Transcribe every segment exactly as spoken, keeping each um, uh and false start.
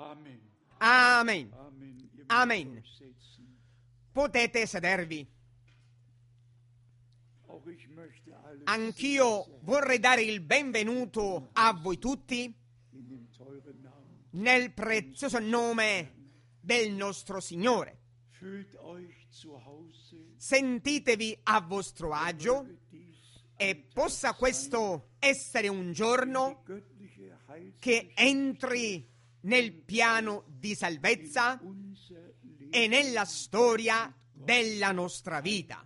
Amen. Amen. Potete sedervi. Anch'io vorrei dare il benvenuto a voi tutti nel prezioso nome del nostro Signore. Sentitevi a vostro agio e possa questo essere un giorno che entri nel piano di salvezza e nella storia della nostra vita,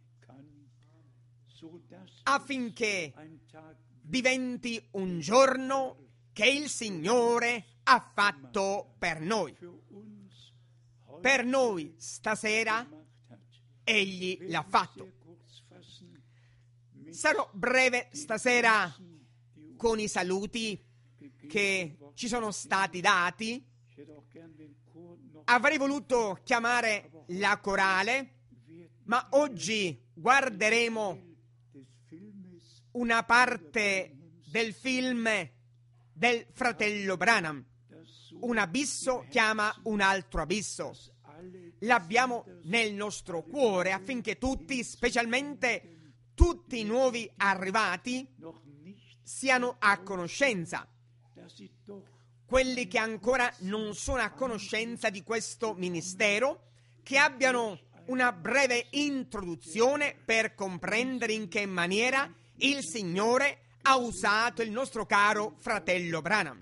affinché diventi un giorno che il Signore ha fatto per noi. Per noi stasera Egli l'ha fatto. Sarò breve stasera con i saluti che ci sono stati dati. Avrei voluto chiamare la corale, ma oggi guarderemo una parte del film del fratello Branham. Un abisso chiama un altro abisso. L'abbiamo nel nostro cuore affinché tutti, specialmente tutti i nuovi arrivati, siano a conoscenza. Quelli che ancora non sono a conoscenza di questo ministero, che abbiano una breve introduzione per comprendere in che maniera il Signore ha usato il nostro caro fratello Branham.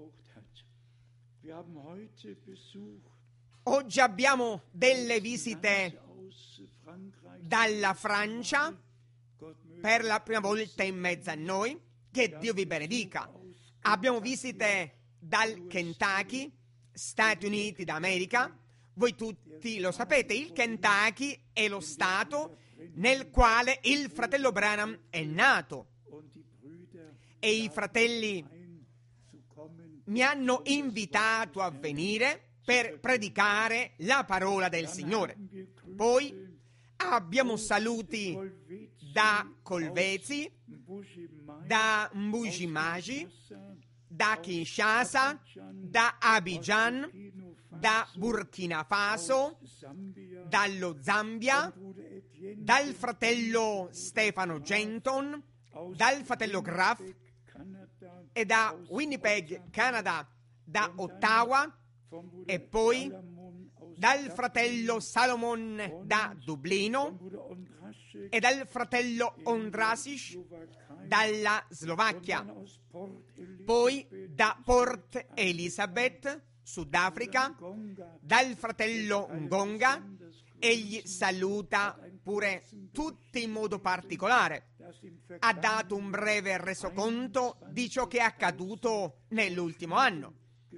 Oggi abbiamo delle visite dalla Francia per la prima volta in mezzo a noi. Che Dio vi benedica. Abbiamo visite dal Kentucky, Stati Uniti d'America. Voi tutti lo sapete, il Kentucky è lo stato nel quale il fratello Branham è nato, e i fratelli mi hanno invitato a venire per predicare la parola del Signore. Poi abbiamo saluti da Colvezzi, da Mbujimaji, da Kinshasa, da Abidjan, da Burkina Faso, dallo Zambia, dal fratello Stefano Genton, dal fratello Graf e da Winnipeg, Canada, da Ottawa, e poi dal fratello Salomon da Dublino e dal fratello Ondrasic dalla Slovacchia, poi da Port Elizabeth, Sudafrica, dal fratello Ngonga. Egli saluta pure tutti in modo particolare. Ha dato un breve resoconto di ciò che è accaduto nell'ultimo anno,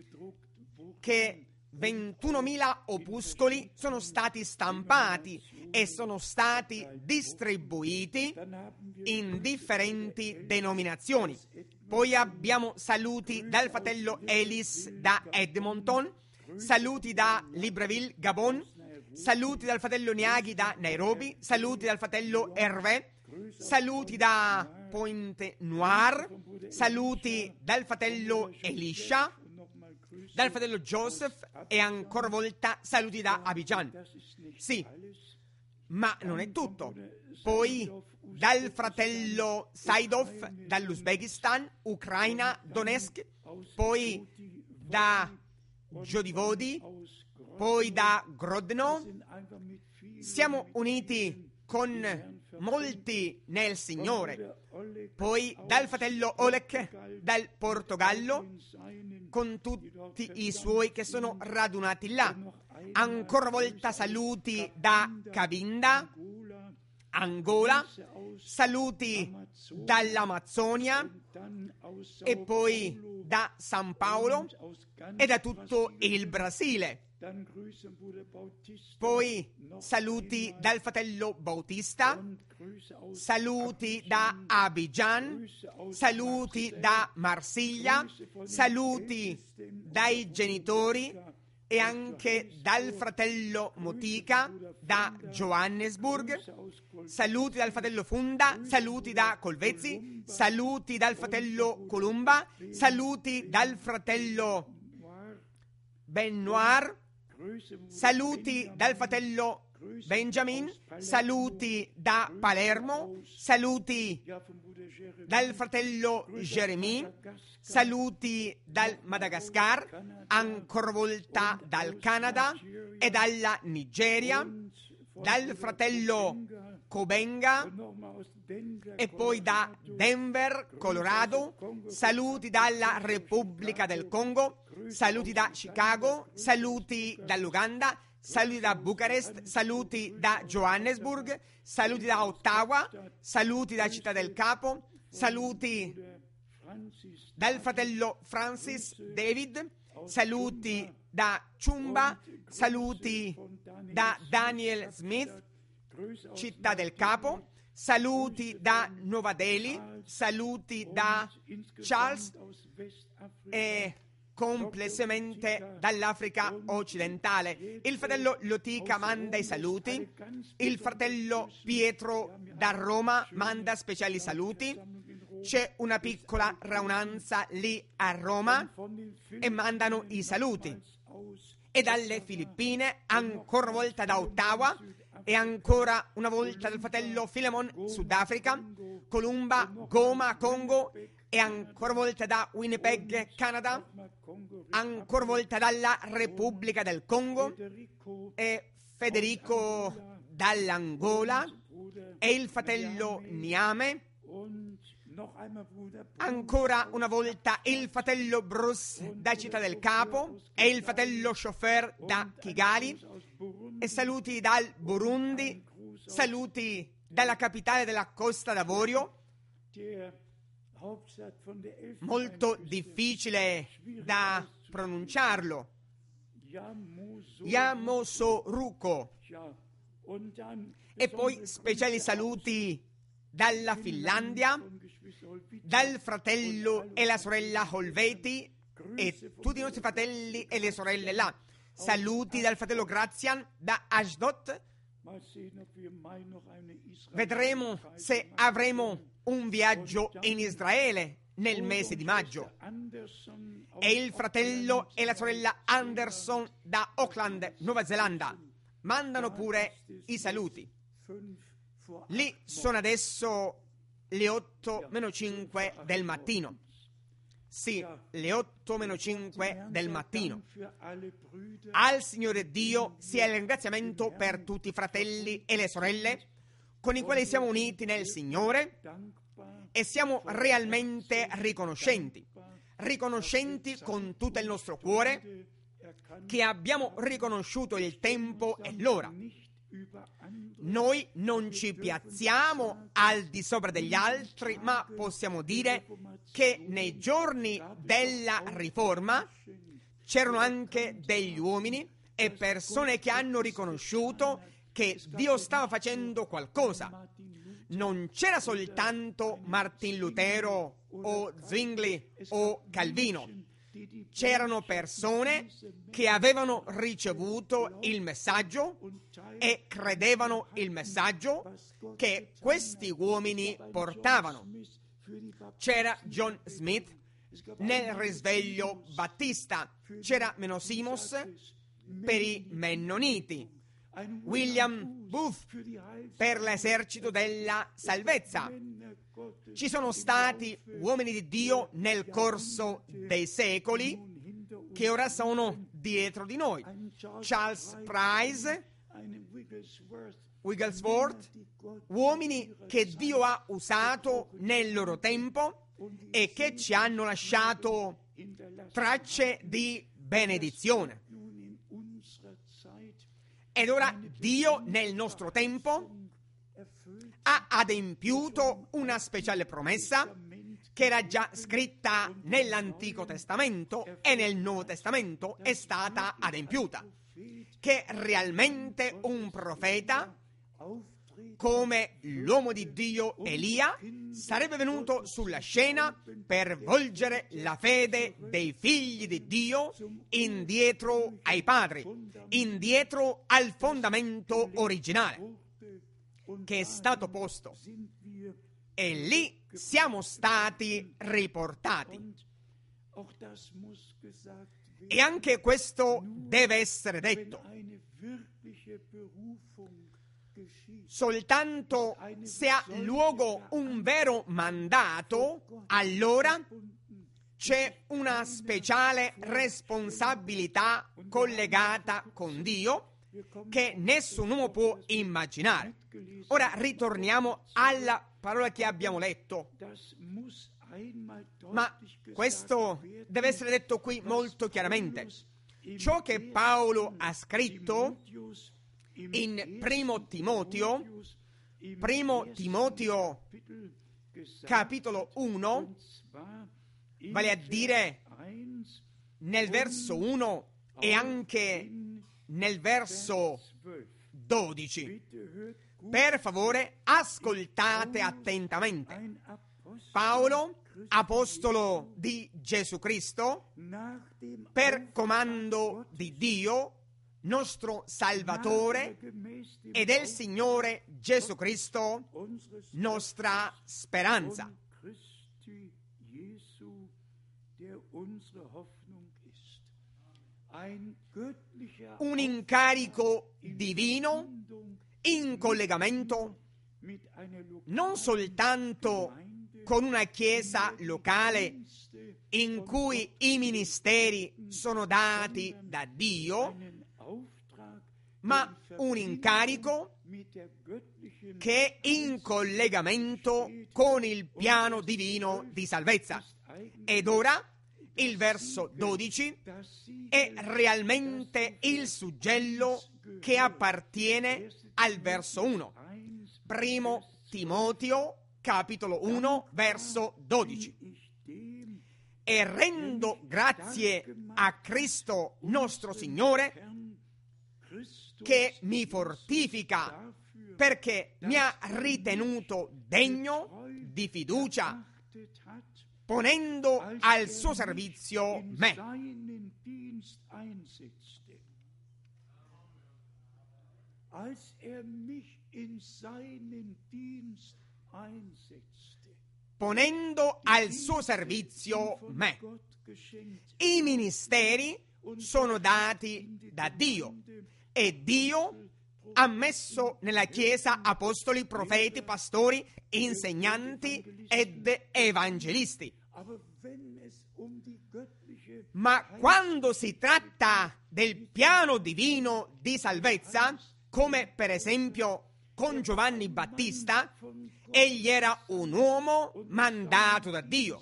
che ventunomila opuscoli sono stati stampati e sono stati distribuiti in differenti denominazioni. Poi abbiamo saluti dal fratello Ellis da Edmonton, saluti da Libreville, Gabon, saluti dal fratello Niaghi da Nairobi, saluti dal fratello Hervé, saluti da Pointe Noire, saluti dal fratello Elisha, dal fratello Joseph, e ancora volta saluti da Abidjan. Sì, ma non è tutto. Poi dal fratello Saidov dall'Uzbekistan, Ucraina, Donetsk, poi da Jodivodi, poi da Grodno. Siamo uniti con molti nel Signore. Poi dal fratello Oleg dal Portogallo, con tutti i suoi che sono radunati là. Ancora volta saluti da Cabinda, Angola, saluti dall'Amazzonia e poi da San Paolo e da tutto il Brasile. Poi saluti dal fratello Bautista, saluti da Abidjan, saluti da Marsiglia, saluti dai genitori e anche dal fratello Motica da Johannesburg, saluti dal fratello Funda, saluti da Colvezzi, saluti dal fratello Columba, saluti dal fratello Benoit, saluti dal fratello Benjamin, saluti da Palermo, saluti dal fratello Jeremy, saluti dal Madagascar, ancora volta dal Canada e dalla Nigeria, dal fratello Kobenga e poi da Denver, Colorado, saluti dalla Repubblica del Congo, saluti da Chicago, saluti dall'Uganda, saluti da Bucarest, saluti da Johannesburg, saluti da Ottawa, saluti da Città del Capo, saluti dal fratello Francis David, saluti da Chumba, saluti da Daniel Smith, Città del Capo, saluti da Nuova Delhi, saluti da Charles e complessivamente dall'Africa occidentale. Il fratello Lotica manda i saluti, il fratello Pietro da Roma manda speciali saluti, c'è una piccola raunanza lì a Roma e mandano i saluti, e dalle Filippine, ancora una volta da Ottawa e ancora una volta dal fratello Filemon, Sudafrica, Columba, Goma, Congo, e ancora una volta da Winnipeg, Canada, ancora una volta dalla Repubblica del Congo, e Federico dall'Angola, e il fratello Niame, ancora una volta il fratello Bruce da Città del Capo e il fratello Chauffeur da Kigali, e saluti dal Burundi, saluti dalla capitale della Costa d'Avorio, molto difficile da pronunciarlo, Yamoussoukro, e poi speciali saluti dalla Finlandia, dal fratello e la sorella Holveti e tutti i nostri fratelli e le sorelle là. Saluti dal fratello Grazian da Ashdod. Vedremo se avremo un viaggio in Israele nel mese di maggio. E il fratello e la sorella Anderson da Auckland, Nuova Zelanda, mandano pure i saluti. Lì sono adesso le otto meno cinque del mattino. Sì, le otto meno cinque del mattino. Al Signore Dio sia il ringraziamento per tutti i fratelli e le sorelle con i quali siamo uniti nel Signore, e siamo realmente riconoscenti, riconoscenti con tutto il nostro cuore che abbiamo riconosciuto il tempo e l'ora. Noi non ci piazziamo al di sopra degli altri, ma possiamo dire che nei giorni della Riforma c'erano anche degli uomini e persone che hanno riconosciuto che Dio stava facendo qualcosa. Non c'era soltanto Martin Lutero o Zwingli o Calvino. C'erano persone che avevano ricevuto il messaggio e credevano il messaggio che questi uomini portavano. C'era John Smith nel risveglio battista, c'era Menosimus per i Mennoniti, William Booth per l'esercito della salvezza. Ci sono stati uomini di Dio nel corso dei secoli che ora sono dietro di noi. Charles Price, Wigglesworth, uomini che Dio ha usato nel loro tempo e che ci hanno lasciato tracce di benedizione. Ed ora Dio nel nostro tempo ha adempiuto una speciale promessa che era già scritta nell'Antico Testamento e nel Nuovo Testamento è stata adempiuta, che realmente un profeta come l'uomo di Dio Elia sarebbe venuto sulla scena per volgere la fede dei figli di Dio indietro ai padri, indietro al fondamento originale che è stato posto, e lì siamo stati riportati. E anche questo deve essere detto. Soltanto se ha luogo un vero mandato, allora c'è una speciale responsabilità collegata con Dio che nessun uomo può immaginare. Ora ritorniamo alla parola che abbiamo letto. Ma questo deve essere detto qui molto chiaramente. Ciò che Paolo ha scritto in Primo Timoteo, Primo Timoteo capitolo uno, vale a dire nel verso uno e anche nel verso dodici. Per favore, ascoltate attentamente. Paolo, apostolo di Gesù Cristo, per comando di Dio, nostro Salvatore, e del Signore Gesù Cristo, nostra speranza. Un incarico divino in collegamento non soltanto con una chiesa locale in cui i ministeri sono dati da Dio, ma un incarico che è in collegamento con il piano divino di salvezza. Ed ora il verso dodici è realmente il suggello che appartiene al verso uno. Primo Timoteo capitolo uno verso dodici. E rendo grazie a Cristo nostro Signore che mi fortifica, perché mi ha ritenuto degno di fiducia, ponendo al suo servizio me. Ponendo al suo servizio me. I ministeri sono dati da Dio e Dio ha messo nella Chiesa apostoli, profeti, pastori, insegnanti ed evangelisti. Ma quando si tratta del piano divino di salvezza, come per esempio con Giovanni Battista, egli era un uomo mandato da Dio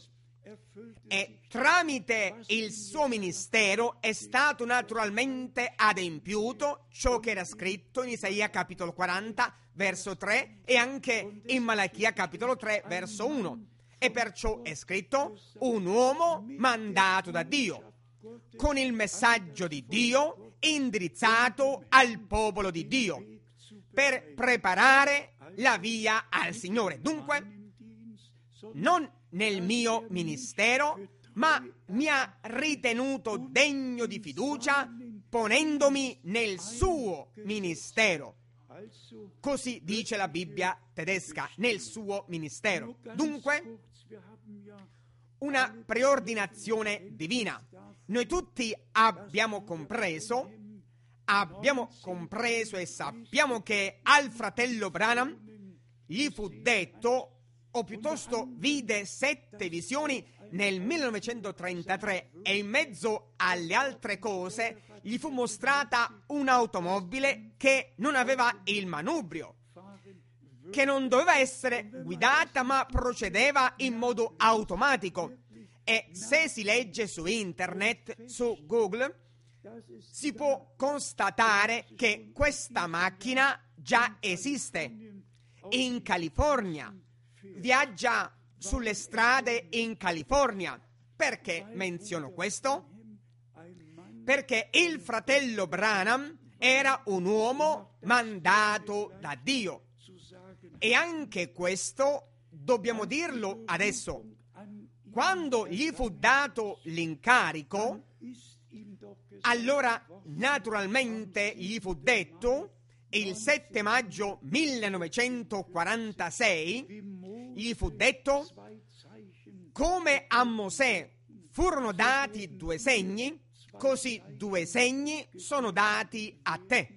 e tramite il suo ministero è stato naturalmente adempiuto ciò che era scritto in Isaia capitolo quaranta verso tre e anche in Malachia capitolo tre verso uno. E perciò è scritto un uomo mandato da Dio con il messaggio di Dio indirizzato al popolo di Dio per preparare la via al Signore. Dunque, non nel mio ministero, ma mi ha ritenuto degno di fiducia ponendomi nel suo ministero. Così dice la Bibbia tedesca, nel suo ministero. Dunque, una preordinazione divina. Noi tutti abbiamo compreso, abbiamo compreso e sappiamo che al fratello Branham gli fu detto, o piuttosto vide sette visioni nel millenovecentotrentatré e in mezzo alle altre cose gli fu mostrata un'automobile che non aveva il manubrio, che non doveva essere guidata ma procedeva in modo automatico. E se si legge su internet, su Google, si può constatare che questa macchina già esiste in California, viaggia sulle strade in California. Perché menziono questo? Perché il fratello Branham era un uomo mandato da Dio. E anche questo dobbiamo dirlo adesso. Quando gli fu dato l'incarico, allora naturalmente gli fu detto, il sette maggio millenovecentoquarantasei, gli fu detto, come a Mosè furono dati due segni, così due segni sono dati a te.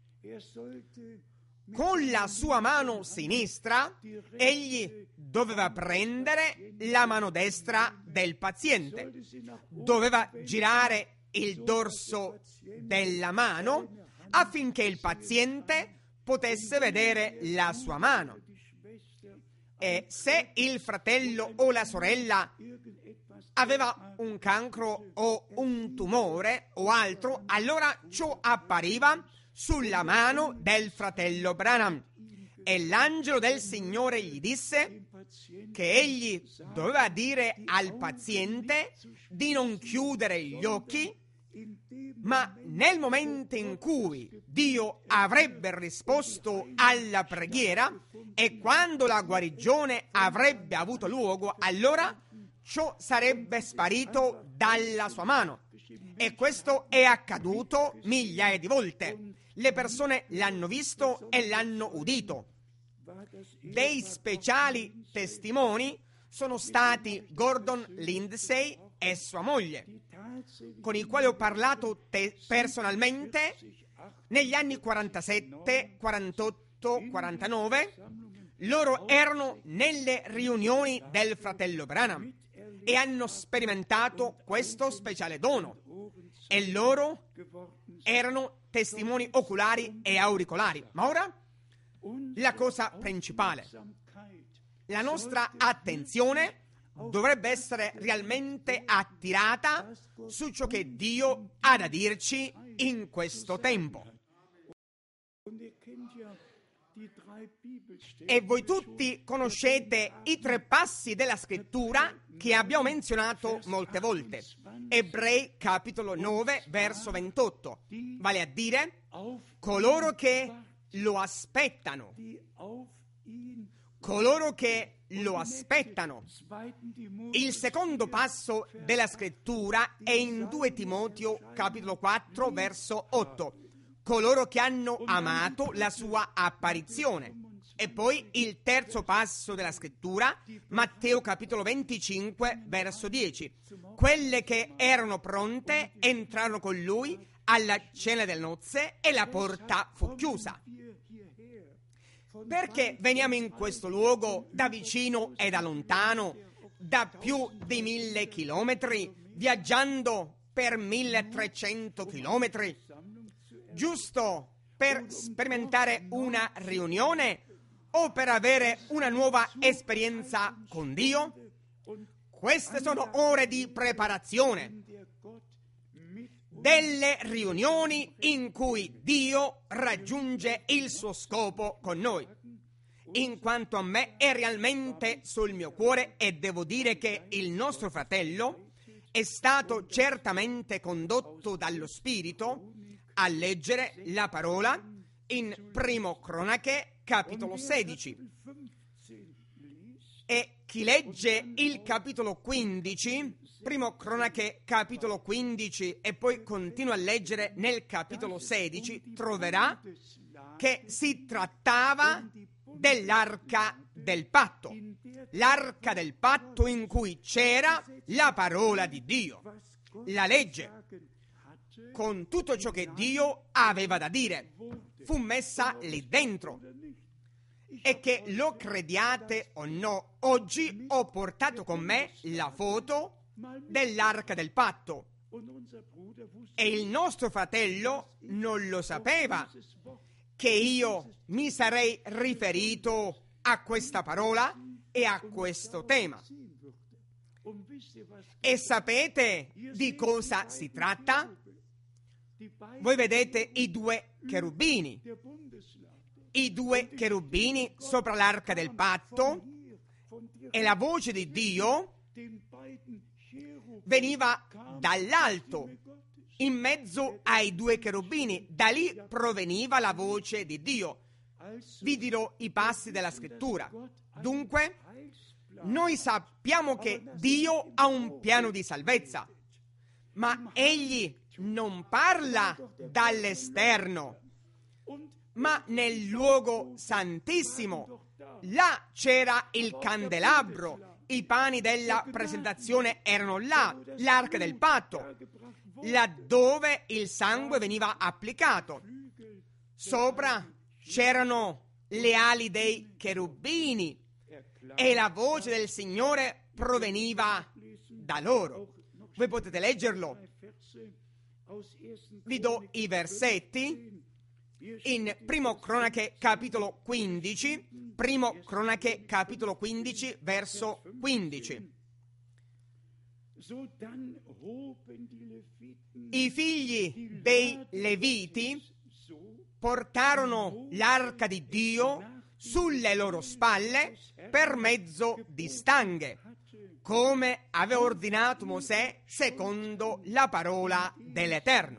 Con la sua mano sinistra egli doveva prendere la mano destra del paziente, doveva girare il dorso della mano affinché il paziente potesse vedere la sua mano. E se il fratello o la sorella aveva un cancro o un tumore o altro, allora ciò appariva sulla mano del fratello Branham. E l'angelo del Signore gli disse che egli doveva dire al paziente di non chiudere gli occhi, ma nel momento in cui Dio avrebbe risposto alla preghiera e quando la guarigione avrebbe avuto luogo, allora ciò sarebbe sparito dalla sua mano. E questo è accaduto migliaia di volte. Le persone l'hanno visto e l'hanno udito. Dei speciali testimoni sono stati Gordon Lindsay e sua moglie, con i quali ho parlato te- personalmente negli anni quarantasette, quarantotto, quarantanove. Loro erano nelle riunioni del fratello Branham e hanno sperimentato questo speciale dono, e loro erano testimoni oculari e auricolari. Ma ora la cosa principale: la nostra attenzione dovrebbe essere realmente attirata su ciò che Dio ha da dirci in questo tempo. E voi tutti conoscete i tre passi della scrittura che abbiamo menzionato molte volte. Ebrei capitolo nove verso ventotto, vale a dire coloro che lo aspettano. Coloro che lo aspettano. Il secondo passo della scrittura è in due Timoteo capitolo quattro verso otto. Coloro che hanno amato la sua apparizione. E poi il terzo passo della scrittura, Matteo capitolo venticinque verso dieci. Quelle che erano pronte entrarono con lui alla cena delle nozze e la porta fu chiusa. Perché veniamo in questo luogo da vicino e da lontano, da più di mille chilometri, viaggiando per milletrecento chilometri, giusto per sperimentare una riunione o per avere una nuova esperienza con Dio? Queste sono ore di preparazione, delle riunioni in cui Dio raggiunge il suo scopo con noi. In quanto a me è realmente sul mio cuore, e devo dire che il nostro fratello è stato certamente condotto dallo Spirito a leggere la parola in Primo Cronache capitolo sedici. E chi legge il capitolo quindici, Primo Cronache capitolo quindici, e poi continua a leggere nel capitolo sedici, troverà che si trattava dell'arca del patto, l'arca del patto in cui c'era la parola di Dio, la legge, con tutto ciò che Dio aveva da dire, fu messa lì dentro. E che lo crediate o no, oggi ho portato con me la foto dell'arca del patto, e il nostro fratello non lo sapeva che io mi sarei riferito a questa parola e a questo tema. E sapete di cosa si tratta? Voi vedete i due cherubini, i due cherubini sopra l'arca del patto, e la voce di Dio veniva dall'alto, in mezzo ai due cherubini. Da lì proveniva la voce di Dio. Vi dirò i passi della scrittura. Dunque, noi sappiamo che Dio ha un piano di salvezza, ma Egli non parla dall'esterno, ma nel luogo santissimo. Là c'era il candelabro, i pani della presentazione erano là, l'arca del patto, laddove il sangue veniva applicato. Sopra c'erano le ali dei cherubini e la voce del Signore proveniva da loro. Voi potete leggerlo. Vi do i versetti in Primo Cronache capitolo quindici, Primo Cronache capitolo quindici, verso quindici. I figli dei Leviti portarono l'arca di Dio sulle loro spalle per mezzo di stanghe, come aveva ordinato Mosè secondo la parola dell'Eterno.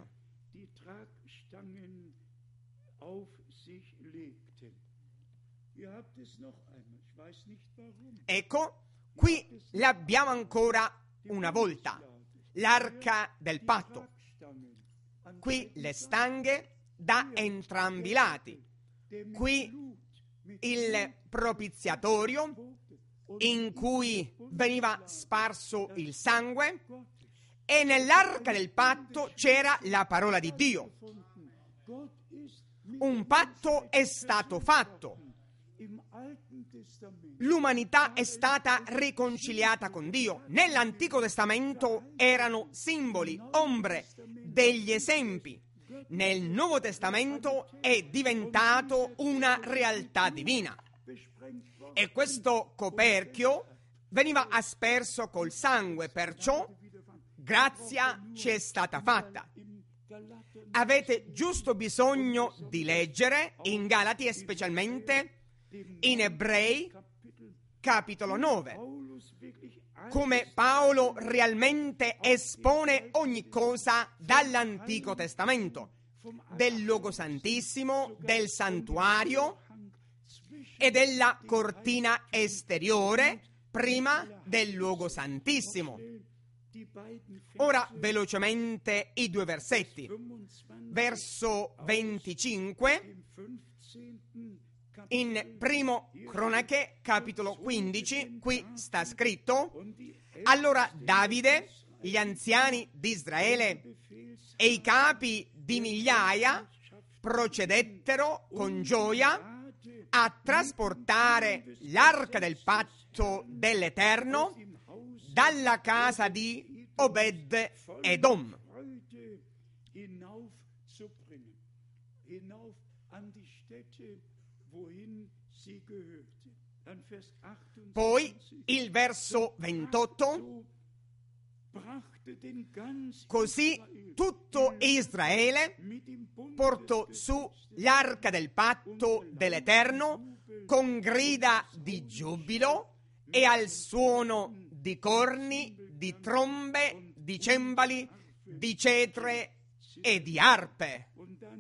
Ecco, qui l'abbiamo ancora una volta, l'arca del patto. Qui le stanghe da entrambi i lati. Qui il propiziatorio in cui veniva sparso il sangue, e nell'arca del patto c'era la parola di Dio. Un patto è stato fatto. L'umanità è stata riconciliata con Dio. Nell'Antico Testamento erano simboli, ombre, degli esempi. Nel Nuovo Testamento è diventato una realtà divina. E questo coperchio veniva asperso col sangue, perciò grazia ci è stata fatta. Avete giusto bisogno di leggere in Galati e specialmente in Ebrei capitolo nove, come Paolo realmente espone ogni cosa dall'Antico Testamento, del luogo santissimo, del santuario e della cortina esteriore prima del luogo santissimo. Ora velocemente i due versetti. Verso venticinque in Primo Cronache capitolo quindici, qui sta scritto: allora Davide, gli anziani di Israele e i capi di migliaia procedettero con gioia a trasportare l'arca del patto dell'Eterno dalla casa di Obed Edom. Poi il verso ventotto: così tutto Israele portò su l'arca del patto dell'Eterno con grida di giubilo e al suono di corni, di trombe, di cembali, di cetre e di arpe.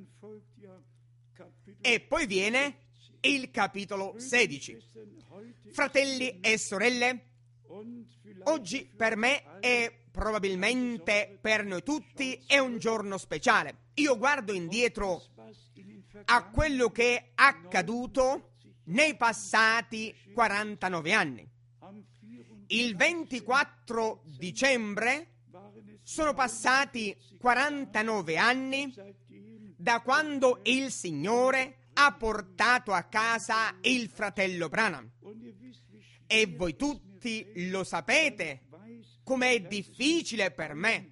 E poi viene il capitolo sedici. Fratelli e sorelle, oggi per me e probabilmente per noi tutti è un giorno speciale. Io guardo indietro a quello che è accaduto nei passati quarantanove anni. Il ventiquattro dicembre sono passati quarantanove anni da quando il Signore ha portato a casa il fratello Branham. E voi tutti lo sapete com'è difficile per me,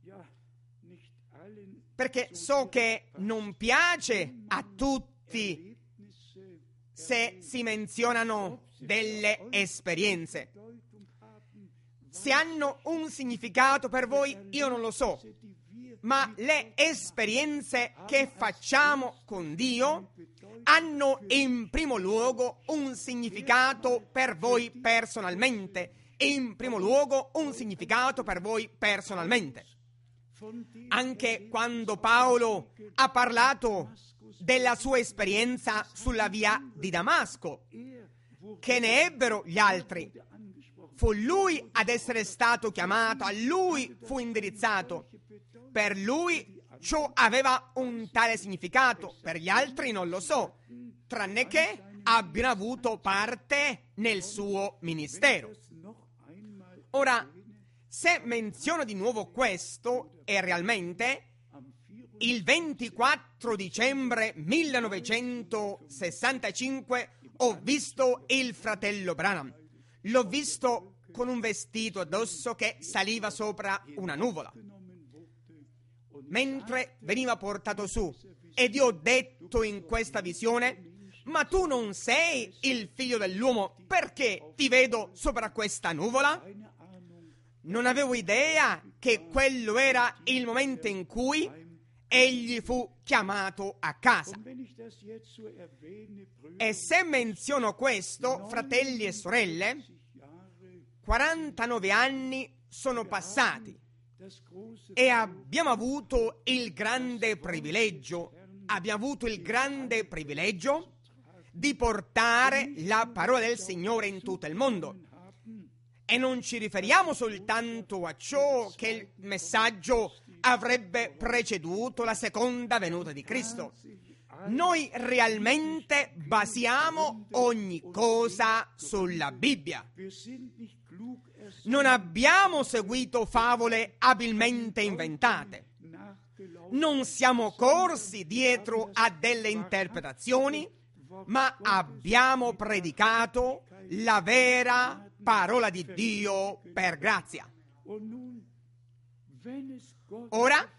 perché so che non piace a tutti se si menzionano delle esperienze. Se hanno un significato per voi, io non lo so, ma le esperienze che facciamo con Dio hanno in primo luogo un significato per voi personalmente, e in primo luogo un significato per voi personalmente. Anche quando Paolo ha parlato della sua esperienza sulla via di Damasco, che ne ebbero gli altri, fu lui ad essere stato chiamato, a lui fu indirizzato. Per lui ciò aveva un tale significato, per gli altri non lo so, tranne che abbiano avuto parte nel suo ministero. Ora, Se menziono di nuovo questo, è realmente il ventiquattro dicembre millenovecentosessantacinque ho visto il fratello Branham. L'ho visto con un vestito addosso che saliva sopra una nuvola, mentre veniva portato su, ed io ho detto in questa visione: ma tu non sei il figlio dell'uomo, perché ti vedo sopra questa nuvola? Non avevo idea che quello era il momento in cui egli fu chiamato a casa. E se menziono questo, fratelli e sorelle, quarantanove anni sono passati e abbiamo avuto il grande privilegio, abbiamo avuto il grande privilegio di portare la parola del Signore in tutto il mondo. E non ci riferiamo soltanto a ciò che il messaggio avrebbe preceduto la seconda venuta di Cristo. Noi realmente basiamo ogni cosa sulla Bibbia. Non abbiamo seguito favole abilmente inventate. Non siamo corsi dietro a delle interpretazioni, ma abbiamo predicato la vera parola di Dio per grazia. Ora,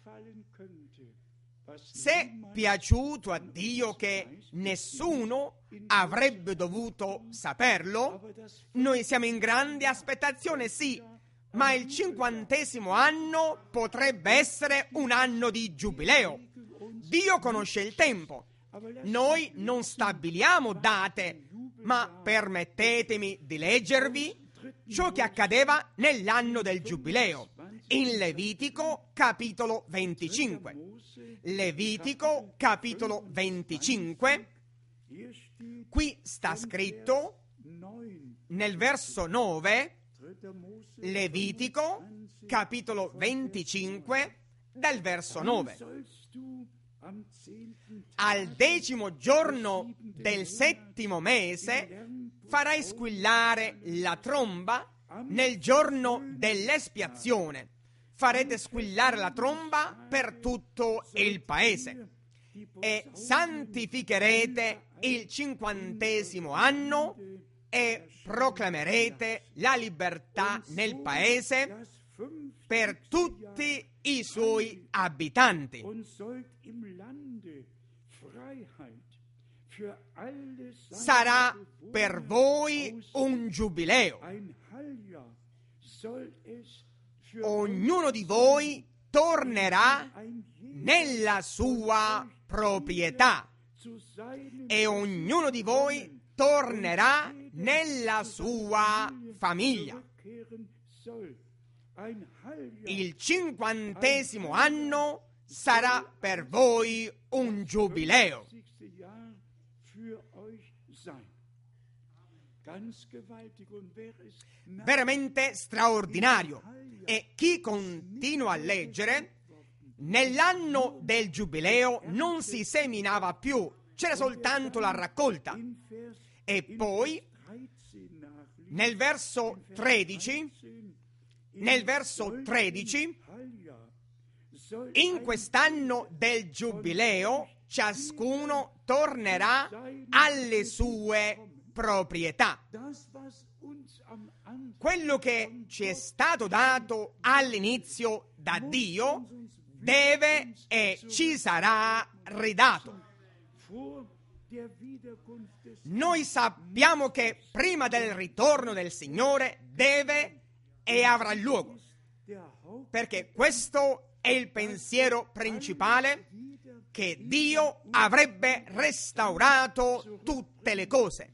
se è piaciuto a Dio che nessuno avrebbe dovuto saperlo, noi siamo in grande aspettazione, sì, ma il cinquantesimo anno potrebbe essere un anno di giubileo. Dio conosce il tempo. Noi non stabiliamo date, ma permettetemi di leggervi ciò che accadeva nell'anno del giubileo, in Levitico capitolo venticinque. Levitico capitolo venticinque, qui sta scritto nel verso nove, Levitico capitolo venticinque, dal verso nove. Al decimo giorno del settimo mese farai squillare la tromba nel giorno dell'espiazione. Farete squillare la tromba per tutto il paese e santificherete il cinquantesimo anno e proclamerete la libertà nel paese per tutti i suoi abitanti. Sarà per voi un giubileo. Ognuno di voi tornerà nella sua proprietà e ognuno di voi tornerà nella sua famiglia. Il cinquantesimo anno sarà per voi un giubileo. Veramente straordinario. E chi continua a leggere, nell'anno del giubileo non si seminava più, c'era soltanto la raccolta. E poi nel verso tredici, nel verso tredici, in quest'anno del giubileo ciascuno tornerà alle sue proprietà. Quello che ci è stato dato all'inizio da Dio deve e ci sarà ridato. Noi sappiamo che prima del ritorno del Signore deve e avrà luogo, perché questo è il pensiero principale, che Dio avrebbe restaurato tutte le cose.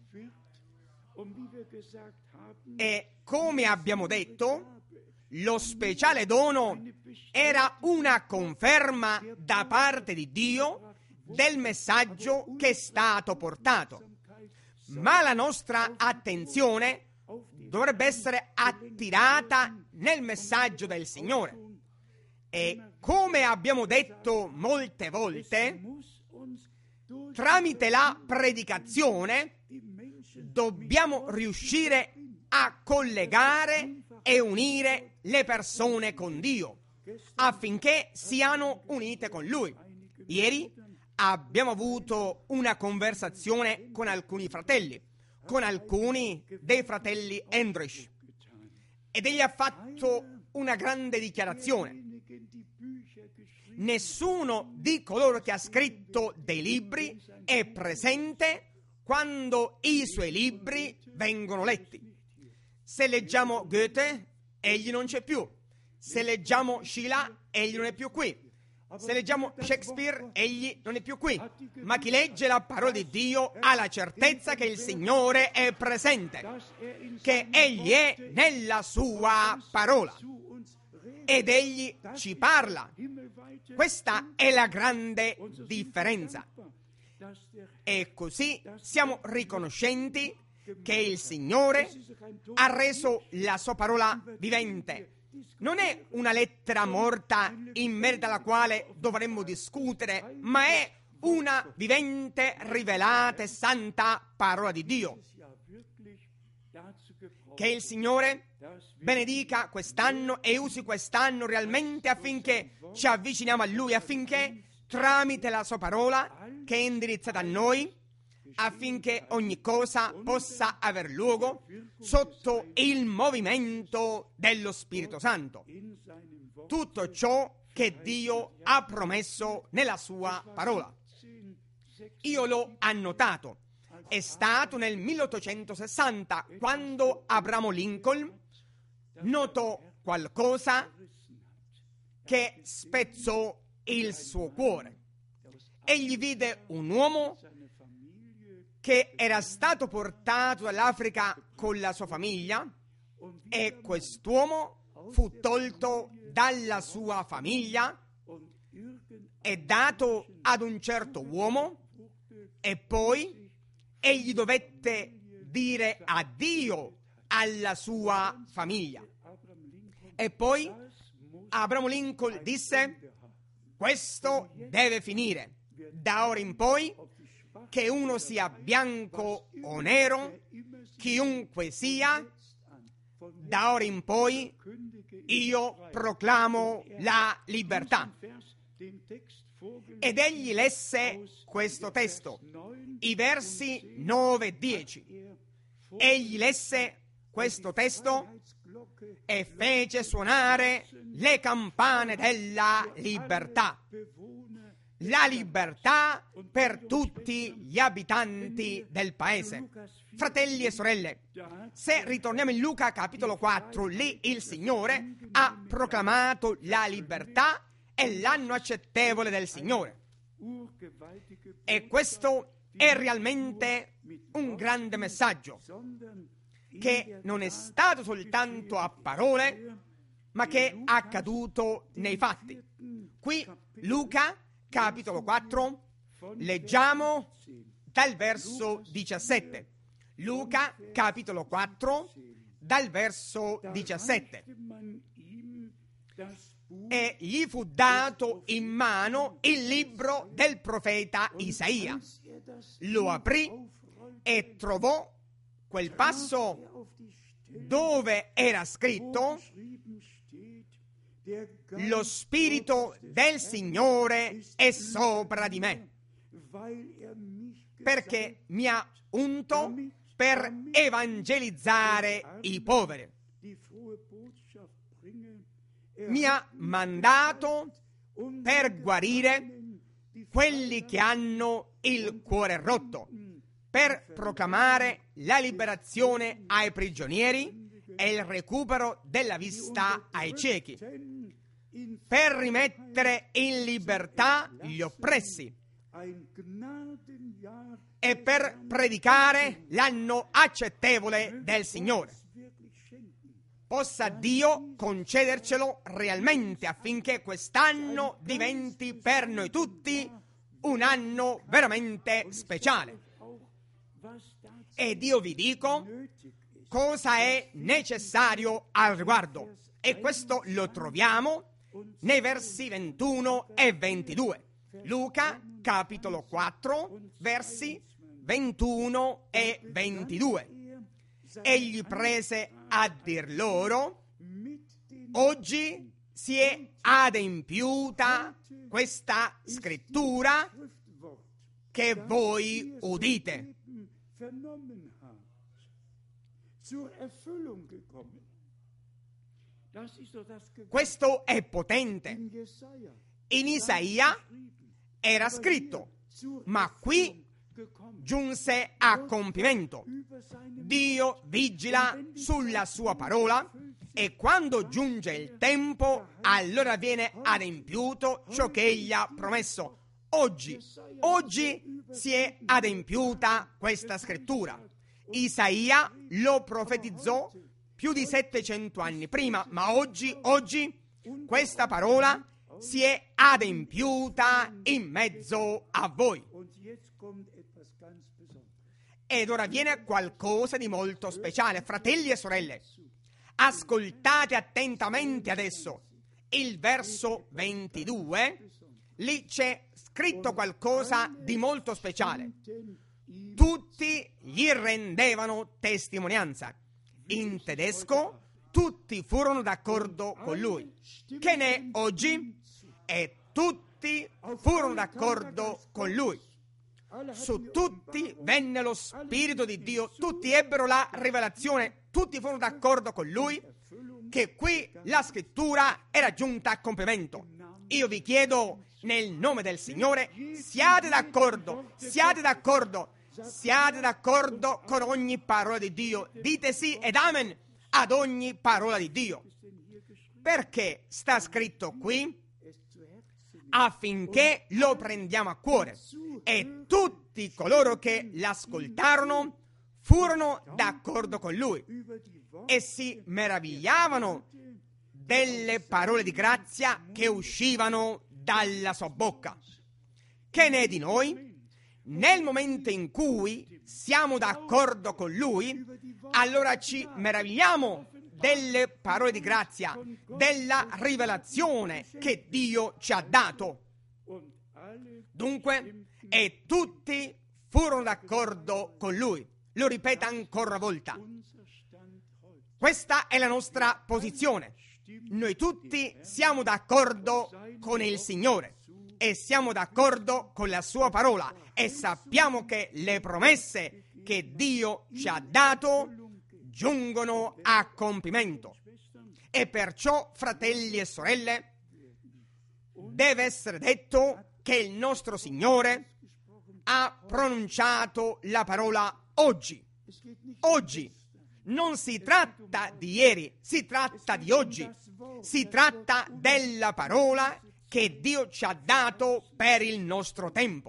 E come abbiamo detto, lo speciale dono era una conferma da parte di Dio del messaggio che è stato portato. Ma la nostra attenzione dovrebbe essere attirata nel messaggio del Signore. E come abbiamo detto molte volte, tramite la predicazione dobbiamo riuscire a collegare è unire le persone con Dio, affinché siano unite con Lui. Ieri abbiamo avuto una conversazione con alcuni fratelli, con alcuni dei fratelli Endrich, ed egli ha fatto una grande dichiarazione. Nessuno di coloro che ha scritto dei libri è presente quando i suoi libri vengono letti. Se leggiamo Goethe, egli non c'è più. Se leggiamo Schiller, egli non è più qui. Se leggiamo Shakespeare, egli non è più qui. Ma chi legge la parola di Dio ha la certezza che il Signore è presente, che egli è nella sua parola ed egli ci parla. Questa è la grande differenza. E così siamo riconoscenti che il Signore ha reso la sua parola vivente. Non è una lettera morta in merito alla quale dovremmo discutere, ma è una vivente, rivelata e santa parola di Dio. Che il Signore benedica quest'anno e usi quest'anno realmente affinché ci avviciniamo a Lui, affinché tramite la sua parola che è indirizzata a noi, affinché ogni cosa possa aver luogo sotto il movimento dello Spirito Santo. Tutto ciò che Dio ha promesso nella sua parola. Io l'ho annotato. È stato nel milleottocentosessanta quando Abramo Lincoln notò qualcosa che spezzò il suo cuore. Egli vide un uomo che era stato portato dall'Africa con la sua famiglia e quest'uomo fu tolto dalla sua famiglia e dato ad un certo uomo, e poi egli dovette dire addio alla sua famiglia. E poi Abramo Lincoln disse: questo deve finire. Da ora in poi, che uno sia bianco o nero, chiunque sia, da ora in poi io proclamo la libertà. Ed egli lesse questo testo, i versi nove e dieci. Egli lesse questo testo e fece suonare le campane della libertà. La libertà per tutti gli abitanti del paese. Fratelli e sorelle, se ritorniamo in Luca capitolo quattro, lì il Signore ha proclamato la libertà e l'anno accettevole del Signore. E questo è realmente un grande messaggio, che non è stato soltanto a parole, ma che è accaduto nei fatti. Qui Luca capitolo quattro, leggiamo dal verso diciassette. Luca capitolo quattro, dal verso diciassette. E gli fu dato in mano il libro del profeta Isaia. Lo aprì e trovò quel passo dove era scritto: lo Spirito del Signore è sopra di me, perché mi ha unto per evangelizzare i poveri. Mi ha mandato per guarire quelli che hanno il cuore rotto, per proclamare la liberazione ai prigionieri e il recupero della vista ai ciechi, per rimettere in libertà gli oppressi e per predicare l'anno accettevole del Signore. Possa Dio concedercelo realmente affinché quest'anno diventi per noi tutti un anno veramente speciale. Ed io vi dico cosa è necessario al riguardo, e questo lo troviamo nei versi ventuno e ventidue. Luca capitolo quattro, versi ventuno e ventidue. Egli prese a dir loro: oggi si è adempiuta questa scrittura che voi udite. Questo è potente. In Isaia era scritto, ma qui giunse a compimento. Dio vigila sulla sua parola e quando giunge il tempo, allora viene adempiuto ciò che egli ha promesso. Oggi, oggi si è adempiuta questa scrittura. Isaia lo profetizzò più di settecento anni prima, ma oggi, oggi, questa parola si è adempiuta in mezzo a voi. Ed ora viene qualcosa di molto speciale. Fratelli e sorelle, ascoltate attentamente adesso il verso ventidue. Lì c'è scritto qualcosa di molto speciale. Tutti gli rendevano testimonianza. In tedesco, tutti furono d'accordo con lui. Che ne è oggi? E tutti furono d'accordo con lui. Su tutti venne lo Spirito di Dio, tutti ebbero la rivelazione, tutti furono d'accordo con lui che qui la scrittura era giunta a compimento. Io vi chiedo nel nome del Signore, siate d'accordo, siate d'accordo, siate d'accordo con ogni parola di Dio. Dite sì ed amen ad ogni parola di Dio. Perché sta scritto qui? Affinché lo prendiamo a cuore. E tutti coloro che l'ascoltarono furono d'accordo con lui e si meravigliavano delle parole di grazia che uscivano dalla sua bocca. Che ne è di noi? Nel momento in cui siamo d'accordo con lui, allora ci meravigliamo delle parole di grazia, della rivelazione che Dio ci ha dato. Dunque, e tutti furono d'accordo con lui. Lo ripeta ancora una volta. Questa è la nostra posizione. Noi tutti siamo d'accordo con il Signore e siamo d'accordo con la sua parola e sappiamo che le promesse che Dio ci ha dato giungono a compimento. E perciò, fratelli e sorelle, deve essere detto che il nostro Signore ha pronunciato la parola oggi. Oggi. Non si tratta di ieri, si tratta di oggi. Si tratta della parola che Dio ci ha dato per il nostro tempo.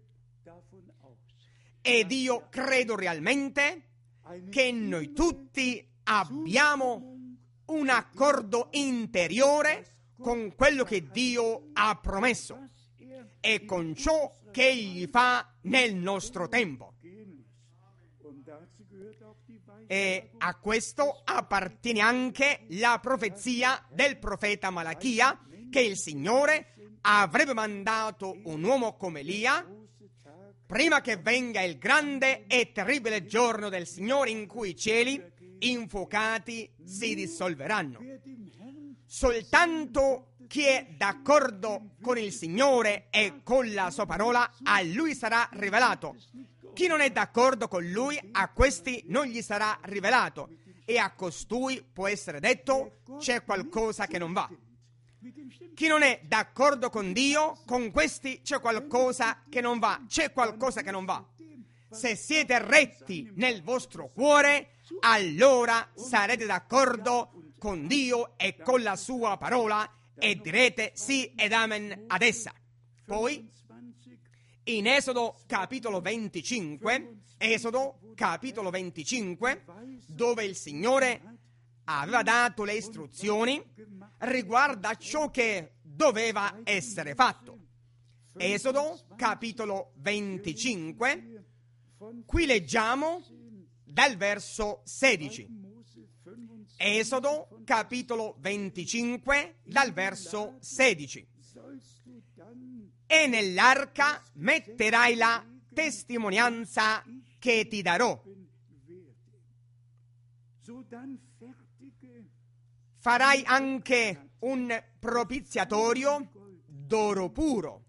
Ed io credo realmente che noi tutti abbiamo un accordo interiore con quello che Dio ha promesso e con ciò che Egli fa nel nostro tempo. E a questo appartiene anche la profezia del profeta Malachia, che il Signore avrebbe mandato un uomo come Elia prima che venga il grande e terribile giorno del Signore in cui i cieli infuocati si dissolveranno. Soltanto chi è d'accordo con il Signore e con la sua parola, a lui sarà rivelato. Chi non è d'accordo con lui, a questi non gli sarà rivelato, e a costui può essere detto: c'è qualcosa che non va. Chi non è d'accordo con Dio, con questi c'è qualcosa che non va, c'è qualcosa che non va. Se siete retti nel vostro cuore, allora sarete d'accordo con Dio e con la sua parola e direte sì ed amen ad essa. Poi, in Esodo capitolo venticinque, Esodo capitolo venticinque, dove il Signore aveva dato le istruzioni riguardo a ciò che doveva essere fatto. Esodo capitolo venticinque, qui leggiamo dal verso sedici. Esodo capitolo venticinque, dal verso sedici. E nell'arca metterai la testimonianza che ti darò. Farai anche un propiziatorio d'oro puro.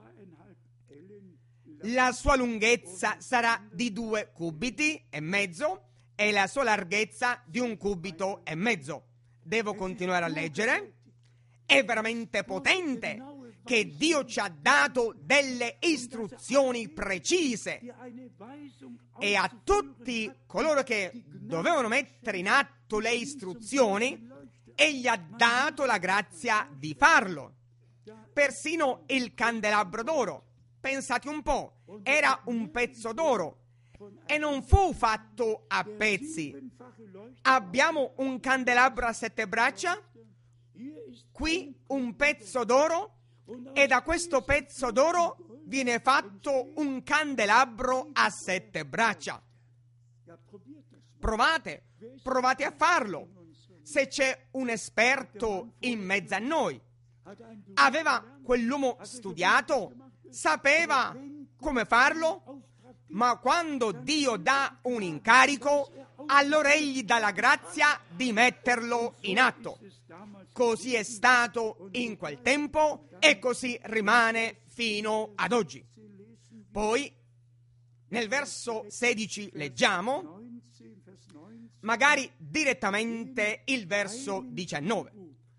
La sua lunghezza sarà di due cubiti e mezzo e la sua larghezza di un cubito e mezzo. Devo continuare a leggere? È veramente potente che Dio ci ha dato delle istruzioni precise e a tutti coloro che dovevano mettere in atto le istruzioni egli ha dato la grazia di farlo. Persino il candelabro d'oro, pensate un po', era un pezzo d'oro e non fu fatto a pezzi. Abbiamo un candelabro a sette braccia, qui un pezzo d'oro, e da questo pezzo d'oro viene fatto un candelabro a sette braccia. Provate, provate a farlo. Se c'è un esperto in mezzo a noi, aveva quell'uomo studiato, sapeva come farlo, ma quando Dio dà un incarico, allora egli dà la grazia di metterlo in atto. Così è stato in quel tempo e così rimane fino ad oggi. Poi, nel verso sedici leggiamo, magari direttamente il verso diciannove.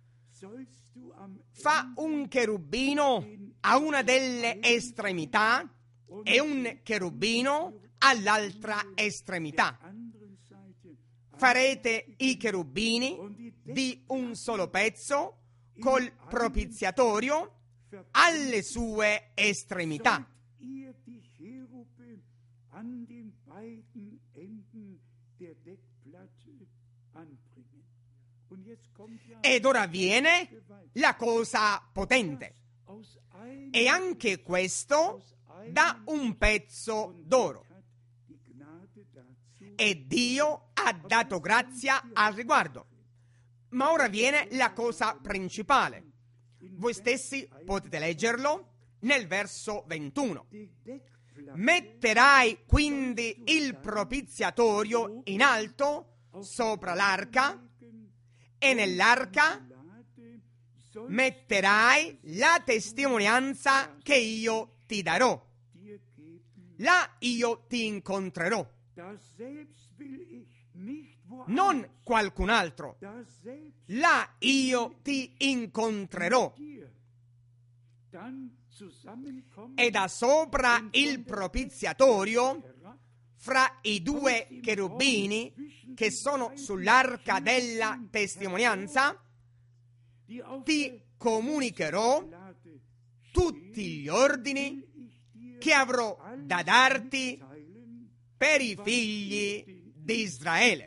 Fa un cherubino a una delle estremità e un cherubino all'altra estremità. Farete i cherubini di un solo pezzo col propiziatorio alle sue estremità. Ed ora viene la cosa potente. E anche questo da un pezzo d'oro. E Dio ha dato grazia al riguardo. Ma ora viene la cosa principale. Voi stessi potete leggerlo nel verso ventuno. Metterai quindi il propiziatorio in alto sopra l'arca, e nell'arca metterai la testimonianza che io ti darò. Là io ti incontrerò. Non qualcun altro. Là io ti incontrerò. E da sopra il propiziatorio, fra i due cherubini che sono sull'arca della testimonianza, ti comunicherò tutti gli ordini che avrò da darti per i figli di Israele.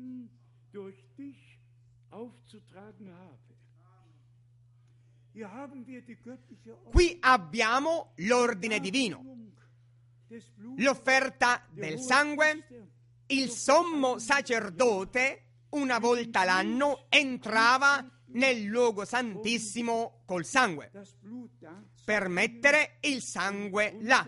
Qui abbiamo l'ordine divino, l'offerta del sangue. Il sommo sacerdote una volta l'anno entrava nel luogo santissimo col sangue per mettere il sangue là.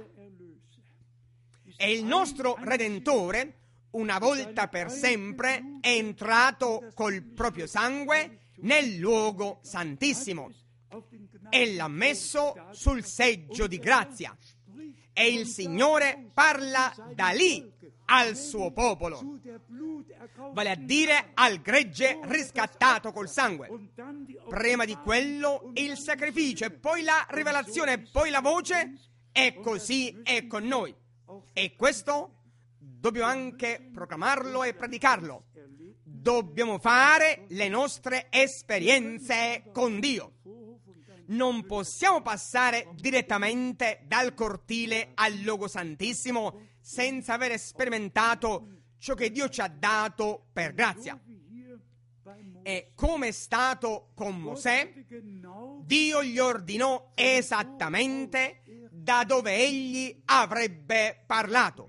E il nostro Redentore, una volta per sempre, è entrato col proprio sangue nel luogo santissimo e l'ha messo sul seggio di grazia. E il Signore parla da lì al suo popolo, vale a dire al gregge riscattato col sangue. Prima di quello il sacrificio, e poi la rivelazione, e poi la voce, e così è con noi. E questo dobbiamo anche proclamarlo e predicarlo. Dobbiamo fare le nostre esperienze con Dio. Non possiamo passare direttamente dal cortile al luogo santissimo senza aver sperimentato ciò che Dio ci ha dato per grazia. E come è stato con Mosè, Dio gli ordinò esattamente da dove egli avrebbe parlato.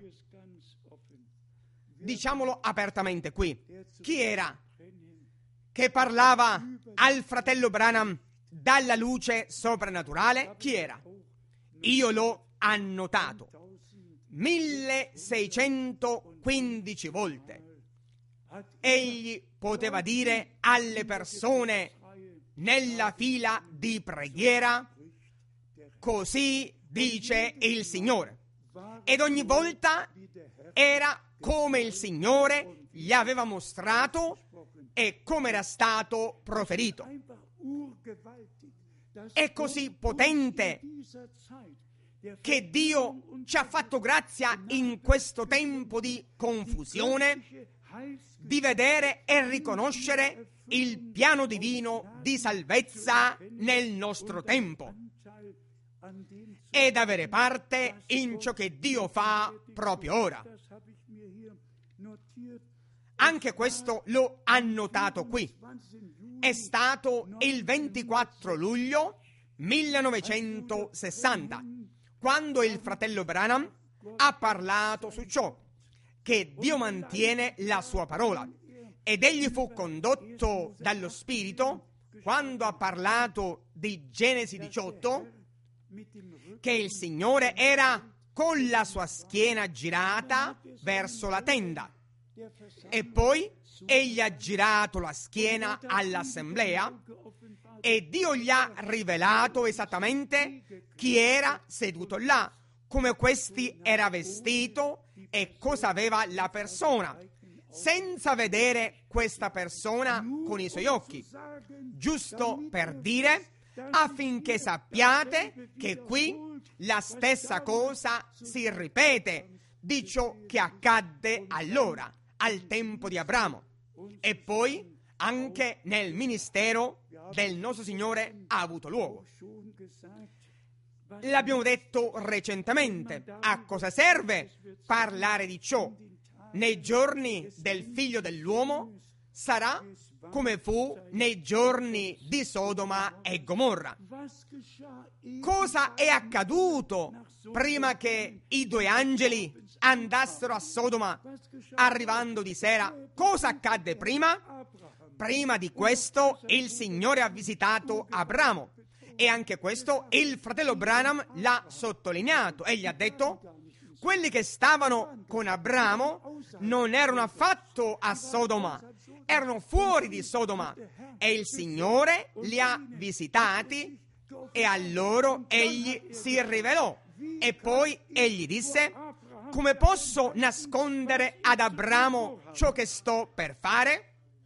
Diciamolo apertamente qui. Chi era che parlava al fratello Branham dalla luce soprannaturale? Chi era? Io l'ho annotato milleseicentoquindici volte. egli poteva dire alle persone nella fila di preghiera: così dice il Signore. Ed ogni volta era come il Signore gli aveva mostrato e come era stato proferito. È così potente che Dio ci ha fatto grazia in questo tempo di confusione di vedere e riconoscere il piano divino di salvezza nel nostro tempo ed avere parte in ciò che Dio fa proprio ora. Anche questo l'ho annotato qui. È stato il ventiquattro luglio millenovecentosessanta, quando il fratello Branham ha parlato su ciò, che Dio mantiene la sua parola. Ed egli fu condotto dallo Spirito quando ha parlato di Genesi diciotto, che il Signore era con la sua schiena girata verso la tenda. E poi egli ha girato la schiena all'assemblea e Dio gli ha rivelato esattamente chi era seduto là, come questi era vestito e cosa aveva la persona, senza vedere questa persona con i suoi occhi, giusto per dire, affinché sappiate che qui la stessa cosa si ripete di ciò che accadde allora, al tempo di Abramo, e poi anche nel ministero del nostro Signore ha avuto luogo. L'abbiamo detto recentemente. A cosa serve parlare di ciò? Nei giorni del Figlio dell'uomo sarà come fu nei giorni di Sodoma e Gomorra. Cosa è accaduto prima che i due angeli andassero a Sodoma arrivando di sera? Cosa accadde prima? Prima di questo il Signore ha visitato Abramo, e anche questo il fratello Branham l'ha sottolineato. Egli ha detto: quelli che stavano con Abramo non erano affatto a Sodoma, erano fuori di Sodoma, e il Signore li ha visitati e a loro egli si rivelò. E poi egli disse: come posso nascondere ad Abramo ciò che sto per fare?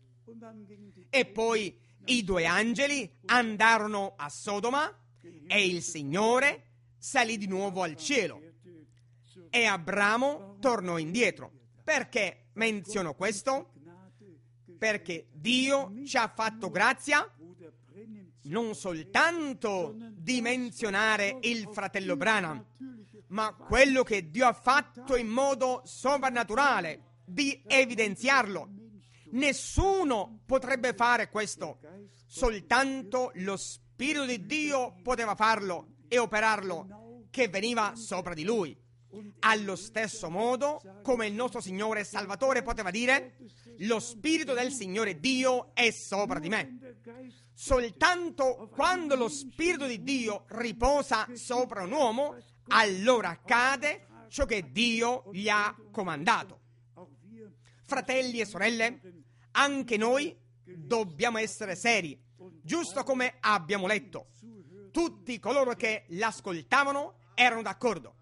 E poi i due angeli andarono a Sodoma e il Signore salì di nuovo al cielo e Abramo tornò indietro. Perché menziono questo? Perché Dio ci ha fatto grazia non soltanto di menzionare il fratello Branham, ma quello che Dio ha fatto in modo soprannaturale, di evidenziarlo. Nessuno potrebbe fare questo, soltanto lo Spirito di Dio poteva farlo e operarlo, che veniva sopra di lui. Allo stesso modo come il nostro Signore e Salvatore poteva dire: lo Spirito del Signore Dio è sopra di me. Soltanto quando lo Spirito di Dio riposa sopra un uomo, allora accade ciò che Dio gli ha comandato. Fratelli e sorelle, anche noi dobbiamo essere seri, giusto come abbiamo letto. Tutti coloro che l'ascoltavano erano d'accordo.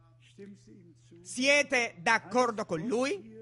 Siete d'accordo con lui?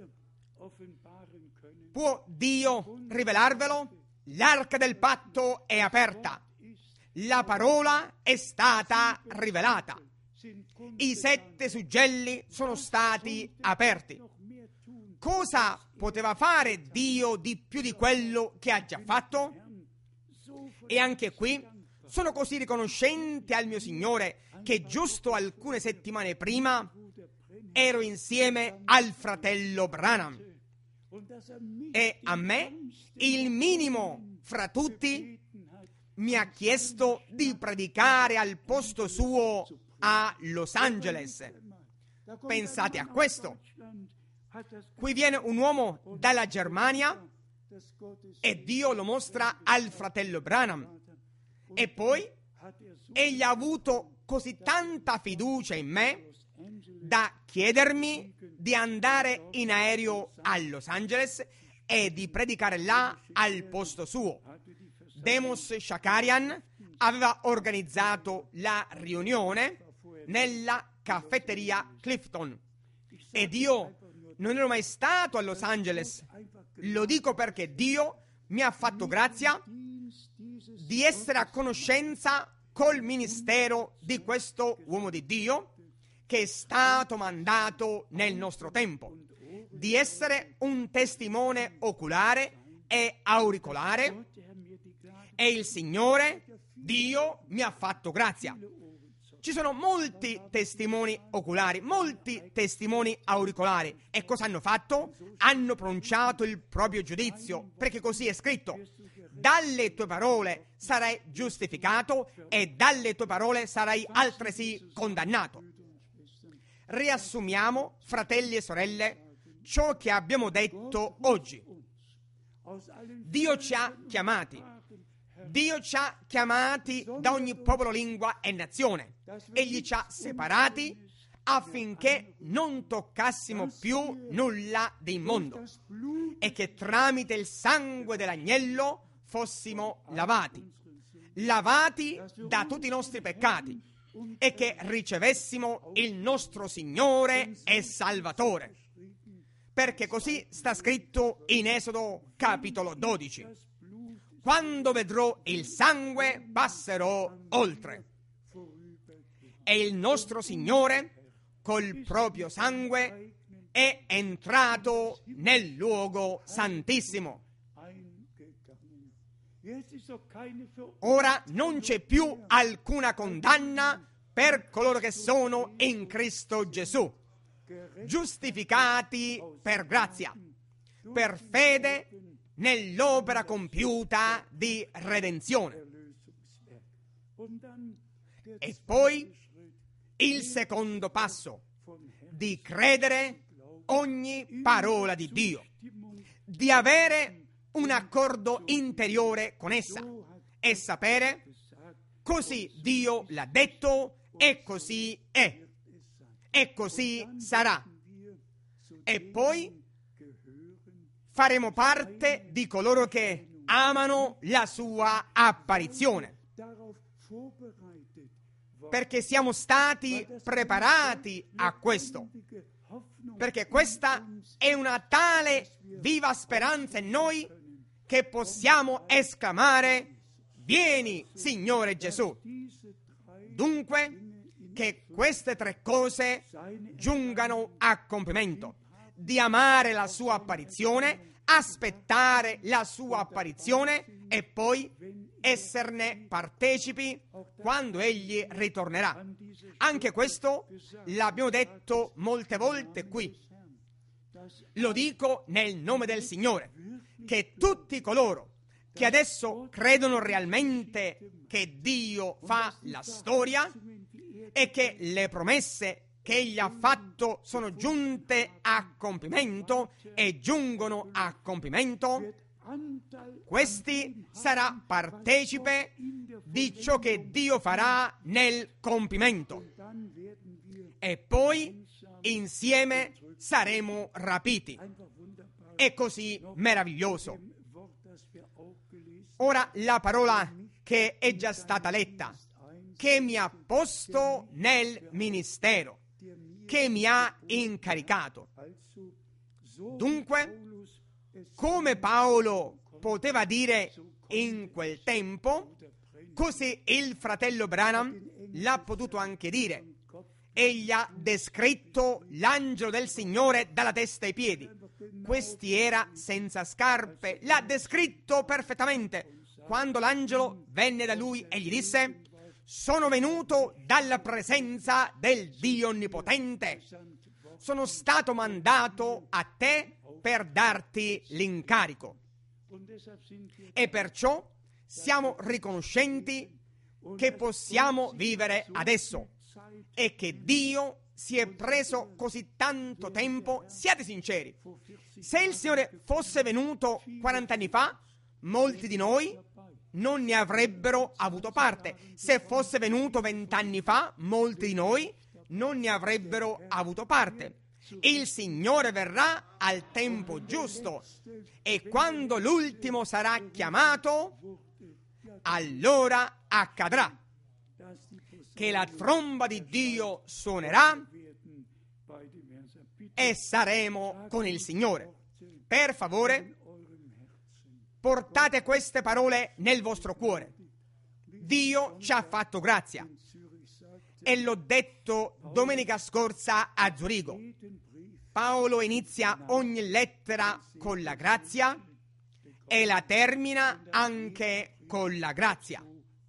Può Dio rivelarvelo? L'arca del patto è aperta. La parola è stata rivelata. I sette suggelli sono stati aperti. Cosa poteva fare Dio di più di quello che ha già fatto? E anche qui sono così riconoscente al mio Signore che giusto alcune settimane prima ero insieme al fratello Branham e a me, il minimo fra tutti, mi ha chiesto di predicare al posto suo a Los Angeles. Pensate a questo. Qui viene un uomo dalla Germania e Dio lo mostra al fratello Branham. E poi egli ha avuto così tanta fiducia in me da chiedermi di andare in aereo a Los Angeles e di predicare là al posto suo. Demos Shakarian aveva organizzato la riunione nella caffetteria Clifton ed io non ero mai stato a Los Angeles. Lo dico perché Dio mi ha fatto grazia di essere a conoscenza col ministero di questo uomo di Dio che è stato mandato nel nostro tempo, di essere un testimone oculare e auricolare, e il Signore, Dio, mi ha fatto grazia. Ci sono molti testimoni oculari, molti testimoni auricolari. E cosa hanno fatto? Hanno pronunciato il proprio giudizio, perché così è scritto: dalle tue parole sarai giustificato e dalle tue parole sarai altresì condannato. Riassumiamo, fratelli e sorelle, ciò che abbiamo detto oggi. Dio ci ha chiamati. Dio ci ha chiamati da ogni popolo, lingua e nazione. Egli ci ha separati affinché non toccassimo più nulla di immondo e che tramite il sangue dell'agnello fossimo lavati, lavati da tutti i nostri peccati e che ricevessimo il nostro Signore e Salvatore. Perché così sta scritto in Esodo capitolo dodici. Quando vedrò il sangue passerò oltre. E il nostro Signore col proprio sangue è entrato nel luogo santissimo. Ora non c'è più alcuna condanna per coloro che sono in Cristo Gesù, giustificati per grazia, per fede nell'opera compiuta di redenzione. E poi il secondo passo, di credere ogni parola di Dio, di avere un accordo interiore con essa e sapere: così Dio l'ha detto e così è e così sarà. E poi faremo parte di coloro che amano la sua apparizione, perché siamo stati preparati a questo, perché questa è una tale viva speranza in noi che possiamo esclamare: vieni, Signore Gesù. Dunque, che queste tre cose giungano a compimento: di amare la sua apparizione, aspettare la sua apparizione e poi esserne partecipi quando egli ritornerà. Anche questo l'abbiamo detto molte volte qui. Lo dico nel nome del Signore, che tutti coloro che adesso credono realmente che Dio fa la storia e che le promesse che egli ha fatto sono giunte a compimento e giungono a compimento, questi sarà partecipe di ciò che Dio farà nel compimento. E poi insieme saremo rapiti. È così meraviglioso. Ora la parola che è già stata letta, che mi ha posto nel ministero, che mi ha incaricato. Dunque, come Paolo poteva dire in quel tempo, così il fratello Branham l'ha potuto anche dire. Egli ha descritto l'angelo del Signore dalla testa ai piedi. Questi era senza scarpe. L'ha descritto perfettamente. Quando l'angelo venne da lui e gli disse: sono venuto dalla presenza del Dio Onnipotente. Sono stato mandato a te per darti l'incarico. E perciò siamo riconoscenti che possiamo vivere adesso e che Dio si è preso così tanto tempo. Siate sinceri, se il Signore fosse venuto quaranta anni fa, molti di noi non ne avrebbero avuto parte. Se fosse venuto vent'anni fa, molti di noi non ne avrebbero avuto parte. Il Signore verrà al tempo giusto e quando l'ultimo sarà chiamato, allora accadrà che la tromba di Dio suonerà e saremo con il Signore. Per favore, portate queste parole nel vostro cuore. Dio ci ha fatto grazia. E l'ho detto domenica scorsa a Zurigo. Paolo inizia ogni lettera con la grazia e la termina anche con la grazia.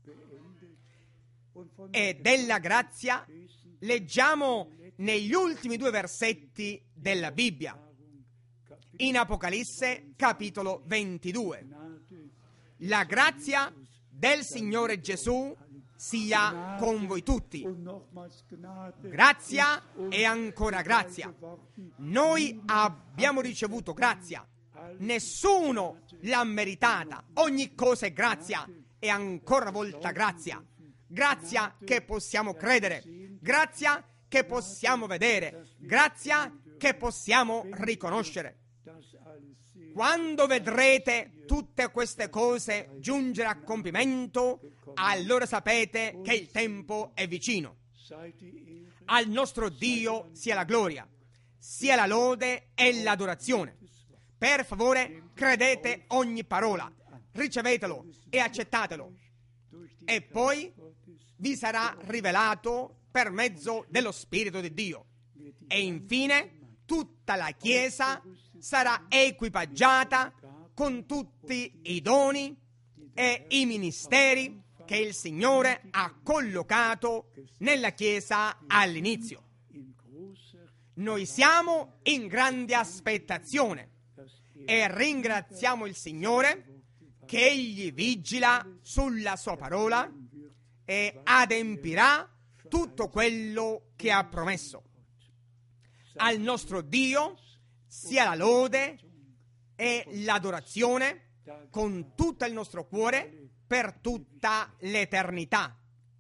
E della grazia leggiamo negli ultimi due versetti della Bibbia, in Apocalisse capitolo ventidue. La grazia del Signore Gesù sia con voi tutti. Grazia e ancora grazia. Noi abbiamo ricevuto grazia. Nessuno l'ha meritata. Ogni cosa è grazia e ancora una volta grazia. Grazia che possiamo credere. Grazia che possiamo vedere. Grazia che possiamo riconoscere. Quando vedrete tutte queste cose giungere a compimento, allora sapete che il tempo è vicino. Al nostro Dio sia la gloria, sia la lode e l'adorazione. Per favore, credete ogni parola, ricevetelo e accettatelo. E poi vi sarà rivelato per mezzo dello Spirito di Dio. E infine, tutta la Chiesa sarà equipaggiata con tutti i doni e i ministeri che il Signore ha collocato nella Chiesa all'inizio. Noi siamo in grande aspettazione e ringraziamo il Signore che Egli vigila sulla sua parola e adempirà tutto quello che ha promesso. Al nostro Dio sia la lode e l'adorazione con tutto il nostro cuore per tutta l'eternità.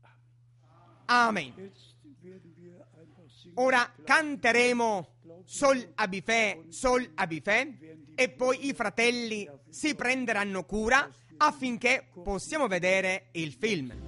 Amen. Ora canteremo Sol Abifè, Sol Abifè e poi i fratelli si prenderanno cura affinché possiamo vedere il film.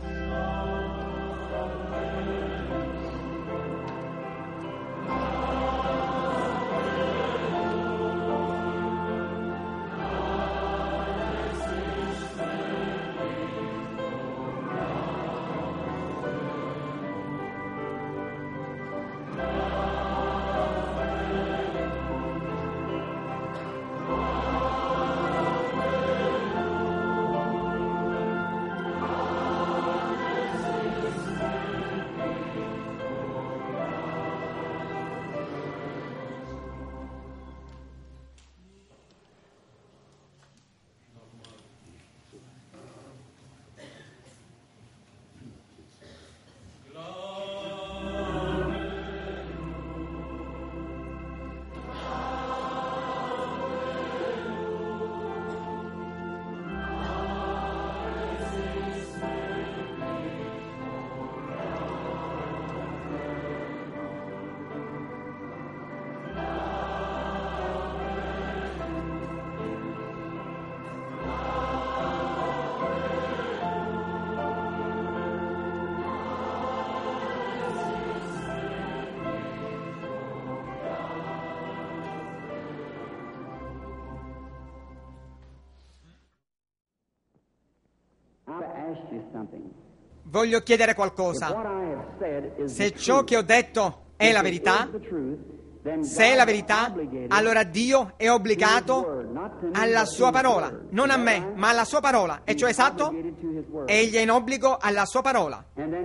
Voglio chiedere qualcosa. Se ciò che ho detto è la verità, se è la verità, allora Dio è obbligato alla sua parola, non a me, ma alla sua parola. E cioè esatto? Egli è in obbligo alla sua parola.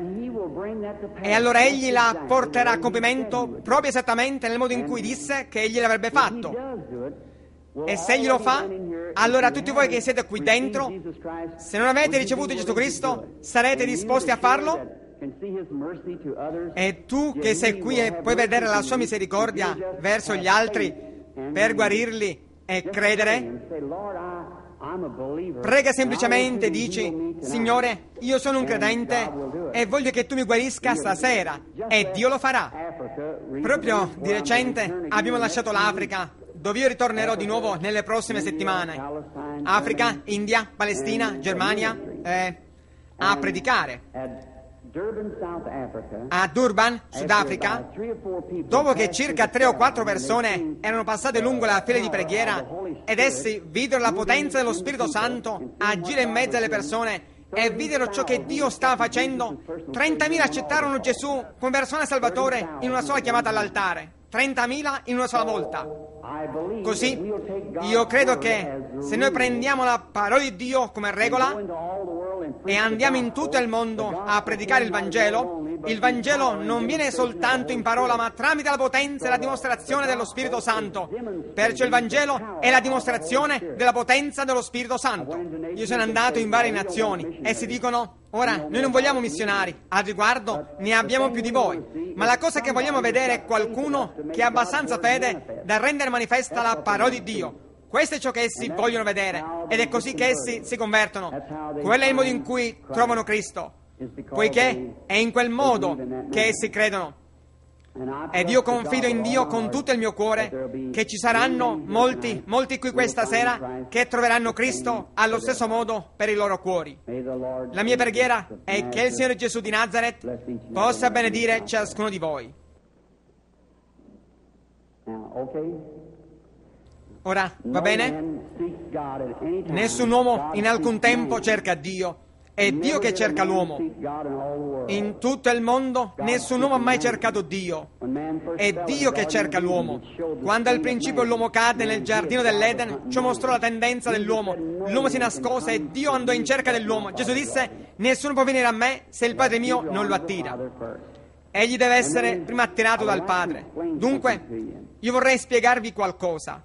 E allora egli la porterà a compimento proprio esattamente nel modo in cui disse che egli l'avrebbe fatto. E se egli lo fa, allora tutti voi che siete qui dentro, se non avete ricevuto Gesù Cristo, sarete disposti a farlo? E tu che sei qui e puoi vedere la sua misericordia verso gli altri per guarirli e credere? Prega semplicemente, dici: Signore, io sono un credente e voglio che tu mi guarisca stasera, e Dio lo farà. Proprio di recente abbiamo lasciato l'Africa, dove io ritornerò di nuovo nelle prossime settimane. Africa, India, Palestina, Germania, eh, a predicare. A Durban, Sudafrica, dopo che circa tre o quattro persone erano passate lungo la fila di preghiera ed essi videro la potenza dello Spirito Santo agire in mezzo alle persone e videro ciò che Dio stava facendo, trentamila accettarono Gesù come personale salvatore in una sola chiamata all'altare. trentamila in una sola volta. Così io credo che se noi prendiamo la parola di Dio come regola e andiamo in tutto il mondo a predicare il Vangelo, il Vangelo non viene soltanto in parola, ma tramite la potenza e la dimostrazione dello Spirito Santo. Perciò il Vangelo è la dimostrazione della potenza dello Spirito Santo. Io sono andato in varie nazioni e si dicono: ora, noi non vogliamo missionari, al riguardo ne abbiamo più di voi, ma la cosa che vogliamo vedere è qualcuno che ha abbastanza fede da rendere manifesta la parola di Dio. Questo è ciò che essi vogliono vedere, ed è così che essi si convertono. Quello è il modo in cui trovano Cristo, poiché è in quel modo che essi credono. Ed io confido in Dio con tutto il mio cuore che ci saranno molti, molti qui questa sera che troveranno Cristo allo stesso modo per i loro cuori. La mia preghiera è che il Signore Gesù di Nazaret possa benedire ciascuno di voi. Ora, va bene? Nessun uomo in alcun tempo cerca Dio. È Dio che cerca l'uomo. In tutto il mondo nessun uomo ha mai cercato Dio. È Dio che cerca l'uomo. Quando al principio l'uomo cadde nel giardino dell'Eden, ciò mostrò la tendenza dell'uomo. L'uomo si nascose e Dio andò in cerca dell'uomo. Gesù disse: nessuno può venire a me se il Padre mio non lo attira. Egli deve essere prima attirato dal Padre. Dunque, io vorrei spiegarvi qualcosa.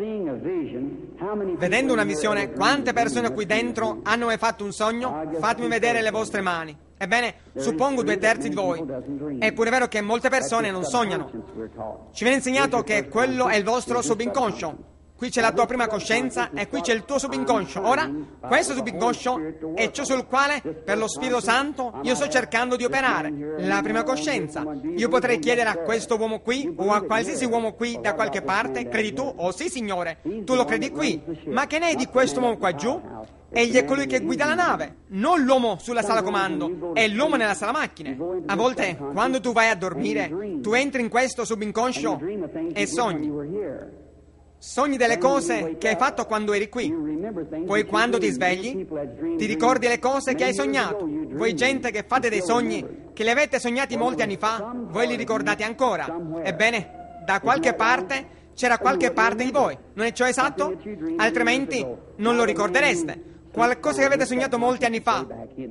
Vedendo una visione, quante persone qui dentro hanno mai fatto un sogno? Fatemi vedere le vostre mani. Ebbene, suppongo due terzi di voi. È pure vero che molte persone non sognano. Ci viene insegnato che quello è il vostro subinconscio. Qui c'è la tua prima coscienza e qui c'è il tuo subinconscio. Ora, questo subinconscio è ciò sul quale, per lo Spirito Santo, io sto cercando di operare. La prima coscienza. Io potrei chiedere a questo uomo qui o a qualsiasi uomo qui da qualche parte: credi tu? Oh sì, Signore, tu lo credi qui. Ma che ne è di questo uomo qua giù? Egli è colui che guida la nave, non l'uomo sulla sala comando, è l'uomo nella sala macchine. A volte, quando tu vai a dormire, tu entri in questo subinconscio e sogni. Sogni delle cose che hai fatto quando eri qui. Poi quando ti svegli, ti ricordi le cose che hai sognato. Voi gente che fate dei sogni, che li avete sognati molti anni fa, voi li ricordate ancora. Ebbene, da qualche parte c'era qualche parte di voi. Non è ciò esatto? Altrimenti non lo ricordereste. Qualcosa che avete sognato molti anni fa.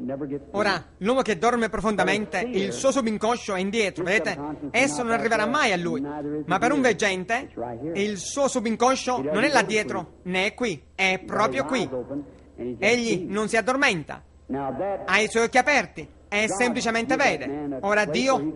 Ora, l'uomo che dorme profondamente, il suo subinconscio è indietro, vedete? Esso non arriverà mai a lui. Ma per un veggente, il suo subinconscio non è là dietro, né è qui, è proprio qui. Egli non si addormenta, ha i suoi occhi aperti e semplicemente vede. Ora Dio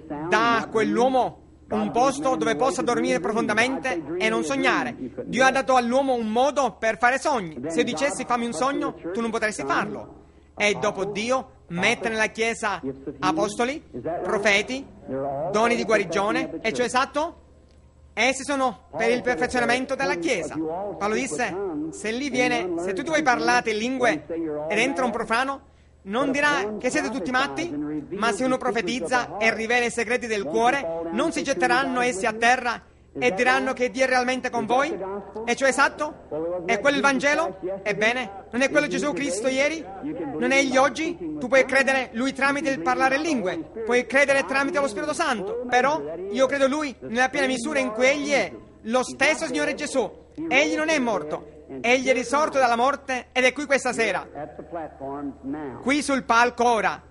dà a quell'uomo un posto dove possa dormire profondamente e non sognare. Dio ha dato all'uomo un modo per fare sogni. Se io dicessi fammi un sogno, tu non potresti farlo. E dopo Dio mette nella Chiesa apostoli, profeti, doni di guarigione. E ciò esatto? Essi sono per il perfezionamento della Chiesa. Paolo disse: se lì viene, se tu ti vuoi parlare in lingue ed entra un profano, non dirà che siete tutti matti, ma se uno profetizza e rivela i segreti del cuore, non si getteranno essi a terra e diranno che Dio è realmente con voi? E ciò è esatto? È quello il Vangelo? Ebbene, non è quello Gesù Cristo ieri? Non è Egli oggi? Tu puoi credere Lui tramite il parlare in lingue, puoi credere tramite lo Spirito Santo, però io credo Lui nella piena misura in cui Egli è lo stesso Signore Gesù. Egli non è morto. Egli è risorto dalla morte ed è qui questa sera, qui sul palco ora,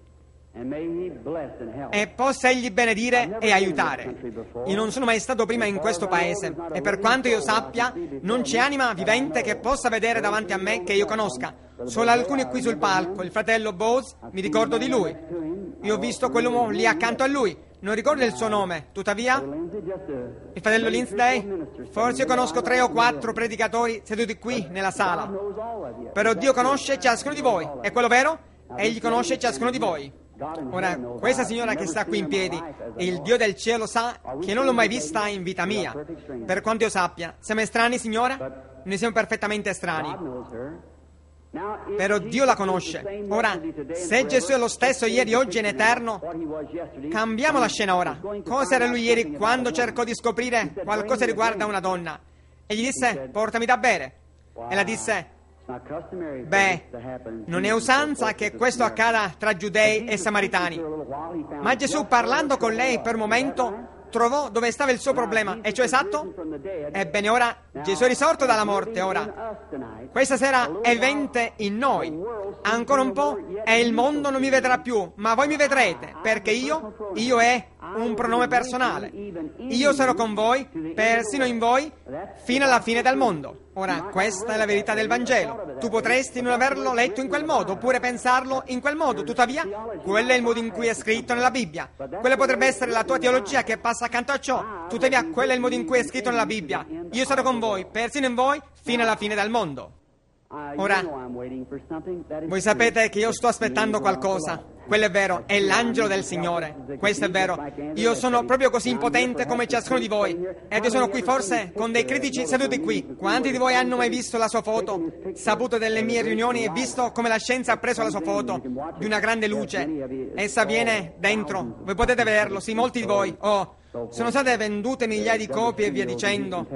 e possa Egli benedire e aiutare. Io non sono mai stato prima in questo paese e per quanto io sappia non c'è anima vivente che possa vedere davanti a me che io conosca. Solo alcuni qui sul palco. Il fratello Bose, mi ricordo di lui, io ho visto quell'uomo lì accanto a lui. non ricordo il suo nome, tuttavia, il fratello Lindsay, forse io conosco tre o quattro predicatori seduti qui nella sala, però Dio conosce ciascuno di voi, è quello vero? Egli conosce ciascuno di voi. Ora, questa signora che sta qui in piedi, il Dio del cielo sa che non l'ho mai vista in vita mia, per quanto io sappia. Siamo estranei, signora? Noi siamo perfettamente estranei. Però Dio la conosce. Ora, se Gesù è lo stesso ieri, oggi e in eterno, cambiamo la scena ora. Cosa era lui ieri quando cercò di scoprire qualcosa riguardo una donna? E gli disse, portami da bere. E la disse, beh, non è usanza che questo accada tra giudei e samaritani. Ma Gesù, parlando con lei per un momento, trovò dove stava il suo problema, e cioè esatto? Ebbene, ora Gesù è risorto dalla morte, ora questa sera è vivente in noi. Ancora un po' e il mondo non mi vedrà più, ma voi mi vedrete, perché io, io è un pronome personale. Io sarò con voi, persino in voi, fino alla fine del mondo. Ora, questa è la verità del Vangelo. Tu potresti non averlo letto in quel modo, oppure pensarlo in quel modo, tuttavia, quello è il modo in cui è scritto nella Bibbia. Quella potrebbe essere la tua teologia che passa accanto a ciò, tuttavia, quello è il modo in cui è scritto nella Bibbia. Io sarò con voi, persino in voi, fino alla fine del mondo. Ora, voi sapete che io sto aspettando qualcosa. Quello è vero, è l'angelo del Signore. Questo è vero. Io sono proprio così impotente come ciascuno di voi. Ed io sono qui forse con dei critici seduti qui. Quanti di voi hanno mai visto la sua foto, saputo delle mie riunioni e visto come la scienza ha preso la sua foto di una grande luce? Essa viene dentro. Voi potete vederlo, sì, molti di voi. Oh, sono state vendute migliaia di copie e via dicendo.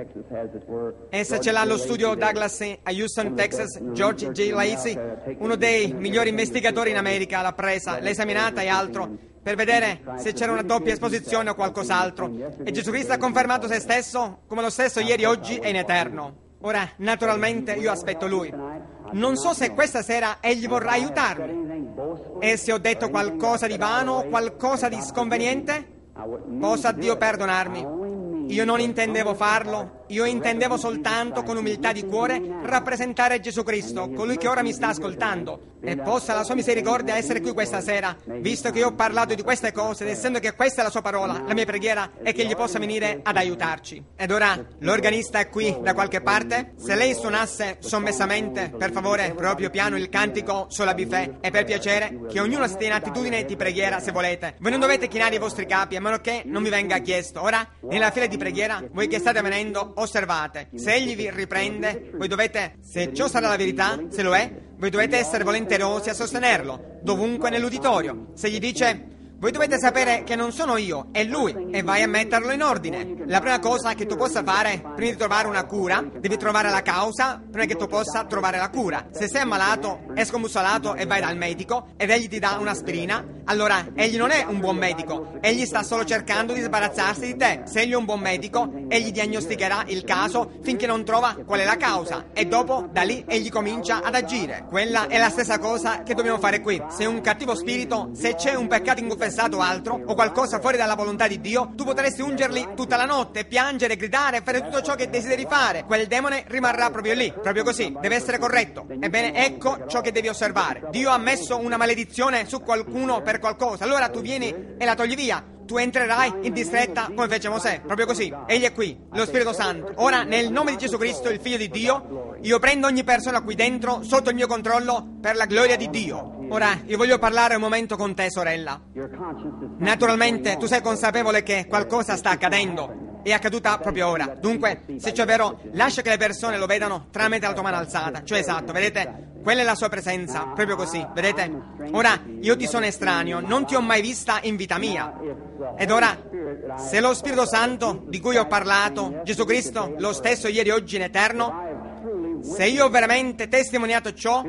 Essa ce l'ha allo studio Douglas a Houston, Texas. George J. Lacey, uno dei migliori investigatori in America, l'ha presa, l'ha esaminata e altro, per vedere se c'era una doppia esposizione o qualcos'altro. E Gesù Cristo ha confermato se stesso come lo stesso ieri, oggi e in eterno. Ora, naturalmente, io aspetto Lui. Non so se questa sera Egli vorrà aiutarmi. E se ho detto qualcosa di vano o qualcosa di sconveniente, possa Dio perdonarmi. Io non intendevo farlo, io intendevo soltanto con umiltà di cuore rappresentare Gesù Cristo, colui che ora mi sta ascoltando, e possa la sua misericordia essere qui questa sera, visto che io ho parlato di queste cose ed essendo che questa è la sua parola. La mia preghiera è che Egli possa venire ad aiutarci. Ed ora, l'organista è qui da qualche parte? Se lei suonasse sommessamente, per favore, proprio piano, il cantico Sola Bifè, e per piacere, che ognuno stia in attitudine di preghiera se volete. Voi non dovete chinare i vostri capi, a meno che non vi venga chiesto. Ora, nella fila di preghiera, voi che state venendo, osservate. Se Egli vi riprende, voi dovete, se ciò sarà la verità, se lo è, voi dovete essere volenterosi a sostenerlo, dovunque nell'uditorio. Se gli dice, voi dovete sapere che non sono io, è Lui, e vai a metterlo in ordine. La prima cosa che tu possa fare, prima di trovare una cura, devi trovare la causa, prima che tu possa trovare la cura. Se sei ammalato, è scombussolato e vai dal medico, ed egli ti dà un'aspirina, allora egli non è un buon medico, egli sta solo cercando di sbarazzarsi di te. Se egli è un buon medico, egli diagnosticherà il caso finché non trova qual è la causa, e dopo, da lì, egli comincia ad agire. Quella è la stessa cosa che dobbiamo fare qui. Se un cattivo spirito, se c'è un peccato inconfessato o altro, o qualcosa fuori dalla volontà di Dio, tu potresti ungerli tutta la notte, piangere, gridare, fare tutto ciò che desideri fare. Quel demone rimarrà proprio lì, proprio così, deve essere corretto. Ebbene, ecco ciò che devi osservare. Dio ha messo una maledizione su qualcuno per qualcosa, allora tu vieni e la togli via. Tu entrerai in distretta come fece Mosè, proprio così. Egli è qui, lo Spirito Santo. Ora, nel nome di Gesù Cristo, il Figlio di Dio, io prendo ogni persona qui dentro sotto il mio controllo per la gloria di Dio. Ora, io voglio parlare un momento con te, sorella. Naturalmente, tu sei consapevole che qualcosa sta accadendo. È accaduta proprio ora. Dunque, se ciò è vero, lascia che le persone lo vedano tramite la tua mano alzata. Cioè, esatto, vedete? Quella è la sua presenza, proprio così, vedete? Ora, io ti sono estraneo, non ti ho mai vista in vita mia. Ed ora, se lo Spirito Santo di cui ho parlato, Gesù Cristo, lo stesso ieri, oggi in eterno, se io ho veramente testimoniato ciò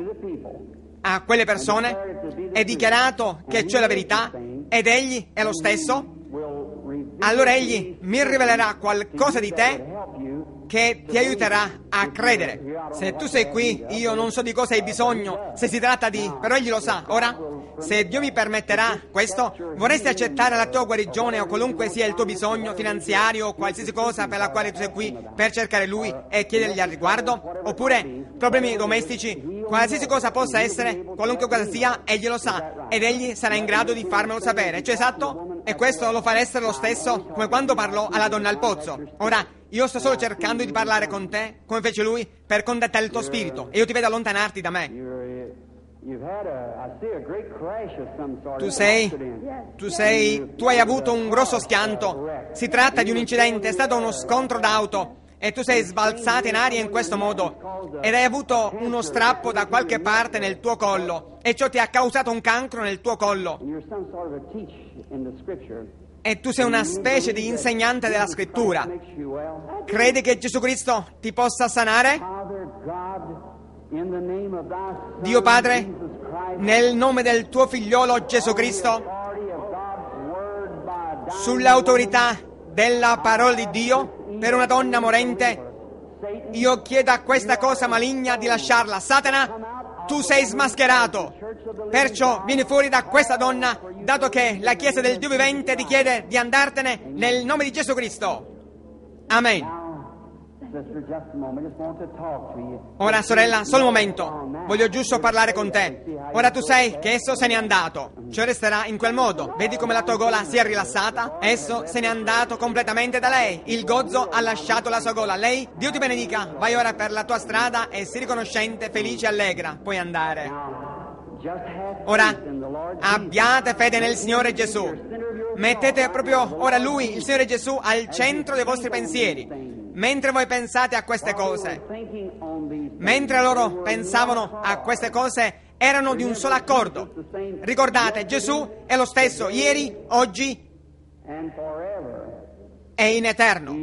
a quelle persone e dichiarato che ciò è la verità ed egli è lo stesso, allora egli mi rivelerà qualcosa di te che ti aiuterà a credere. Se tu sei qui, io non so di cosa hai bisogno, se si tratta di... però egli lo sa. Ora, se Dio mi permetterà questo, vorresti accettare la tua guarigione o qualunque sia il tuo bisogno finanziario o qualsiasi cosa per la quale tu sei qui per cercare Lui e chiedergli al riguardo? Oppure problemi domestici, qualsiasi cosa possa essere, qualunque cosa sia, egli lo sa ed egli sarà in grado di farmelo sapere. Cioè, esatto? E questo lo fa essere lo stesso come quando parlò alla donna al pozzo. Ora, io sto solo cercando di parlare con te, come fece lui, per contattare il tuo spirito, e io ti vedo allontanarti da me. Tu sei, tu sei, tu hai avuto un grosso schianto. Si tratta di un incidente, è stato uno scontro d'auto e tu sei sbalzata in aria in questo modo ed hai avuto uno strappo da qualche parte nel tuo collo e ciò ti ha causato un cancro nel tuo collo. E tu sei una specie di insegnante della scrittura. Credi che Gesù Cristo ti possa sanare? Dio Padre, nel nome del tuo figliolo Gesù Cristo, sull'autorità della parola di Dio per una donna morente, io chiedo a questa cosa maligna di lasciarla. Satana, tu sei smascherato. Perciò vieni fuori da questa donna, dato che la Chiesa del Dio vivente ti chiede di andartene nel nome di Gesù Cristo. Amen. Ora, sorella, solo un momento. Voglio giusto parlare con te. Ora tu sai che esso se n'è andato. Cioè resterà in quel modo. Vedi come la tua gola si è rilassata? Esso se n'è andato completamente da lei. Il gozzo ha lasciato la sua gola. Lei, Dio ti benedica. Vai ora per la tua strada e sii riconoscente, felice e allegra. Puoi andare. Ora, abbiate fede nel Signore Gesù. Mettete proprio ora Lui, il Signore Gesù, al centro dei vostri pensieri. Mentre voi pensate a queste cose, mentre loro pensavano a queste cose, erano di un solo accordo. Ricordate, Gesù è lo stesso ieri, oggi e in eterno.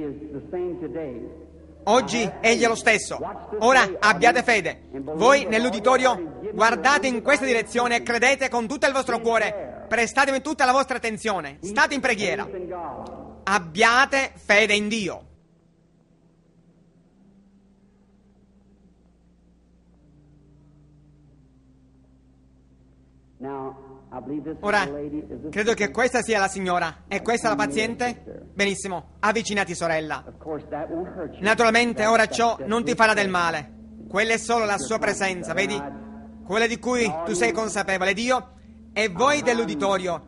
Oggi egli è lo stesso. Ora abbiate fede. Voi nell'uditorio guardate in questa direzione e credete con tutto il vostro cuore. Prestatemi tutta la vostra attenzione. State in preghiera. Abbiate fede in Dio. Ora, credo che questa sia la signora. E questa la paziente? Benissimo, avvicinati, sorella. Naturalmente ora ciò non ti farà del male. Quella è solo la sua presenza, vedi? Quella di cui tu sei consapevole, Dio. E voi dell'uditorio,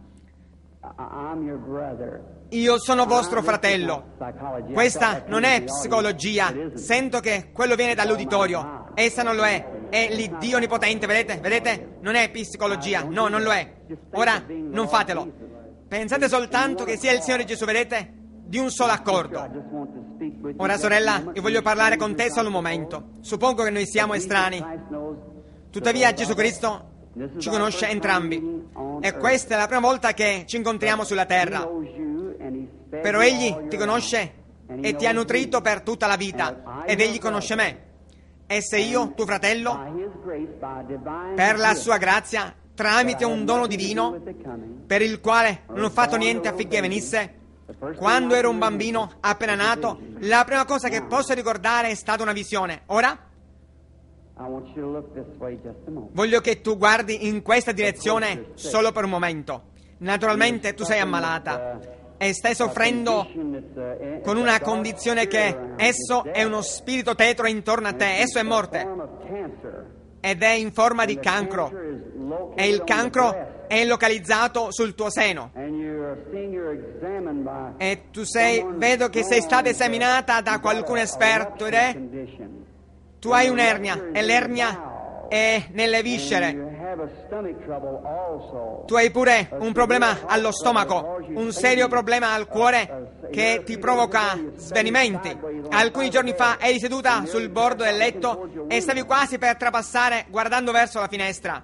io sono vostro fratello. Questa non è psicologia. Sento che quello viene dall'uditorio. Essa non lo è. È l'Iddio onnipotente, vedete? Vedete? Non è psicologia. No, non lo è. Ora, non fatelo. Pensate soltanto che sia il Signore Gesù, vedete? Di un solo accordo. Ora, sorella, io voglio parlare con te solo un momento. Suppongo che noi siamo estranei. Tuttavia, Gesù Cristo ci conosce entrambi. E questa è la prima volta che ci incontriamo sulla terra. Però Egli ti conosce e ti ha nutrito per tutta la vita. Ed Egli conosce me. E se io, tuo fratello, per la sua grazia, tramite un dono divino, per il quale non ho fatto niente affinché venisse, quando ero un bambino appena nato, la prima cosa che posso ricordare è stata una visione. Ora, voglio che tu guardi in questa direzione solo per un momento. Naturalmente tu sei ammalata e stai soffrendo con una condizione che esso è uno spirito tetro intorno a te, esso è morte ed è in forma di cancro e il cancro è localizzato sul tuo seno e tu sei, vedo che sei stata esaminata da qualcun esperto ed è, tu hai un'ernia e l'ernia è nelle viscere. Tu hai pure un problema allo stomaco, un serio problema al cuore che ti provoca svenimenti. Alcuni giorni fa eri seduta sul bordo del letto e stavi quasi per trapassare guardando verso la finestra.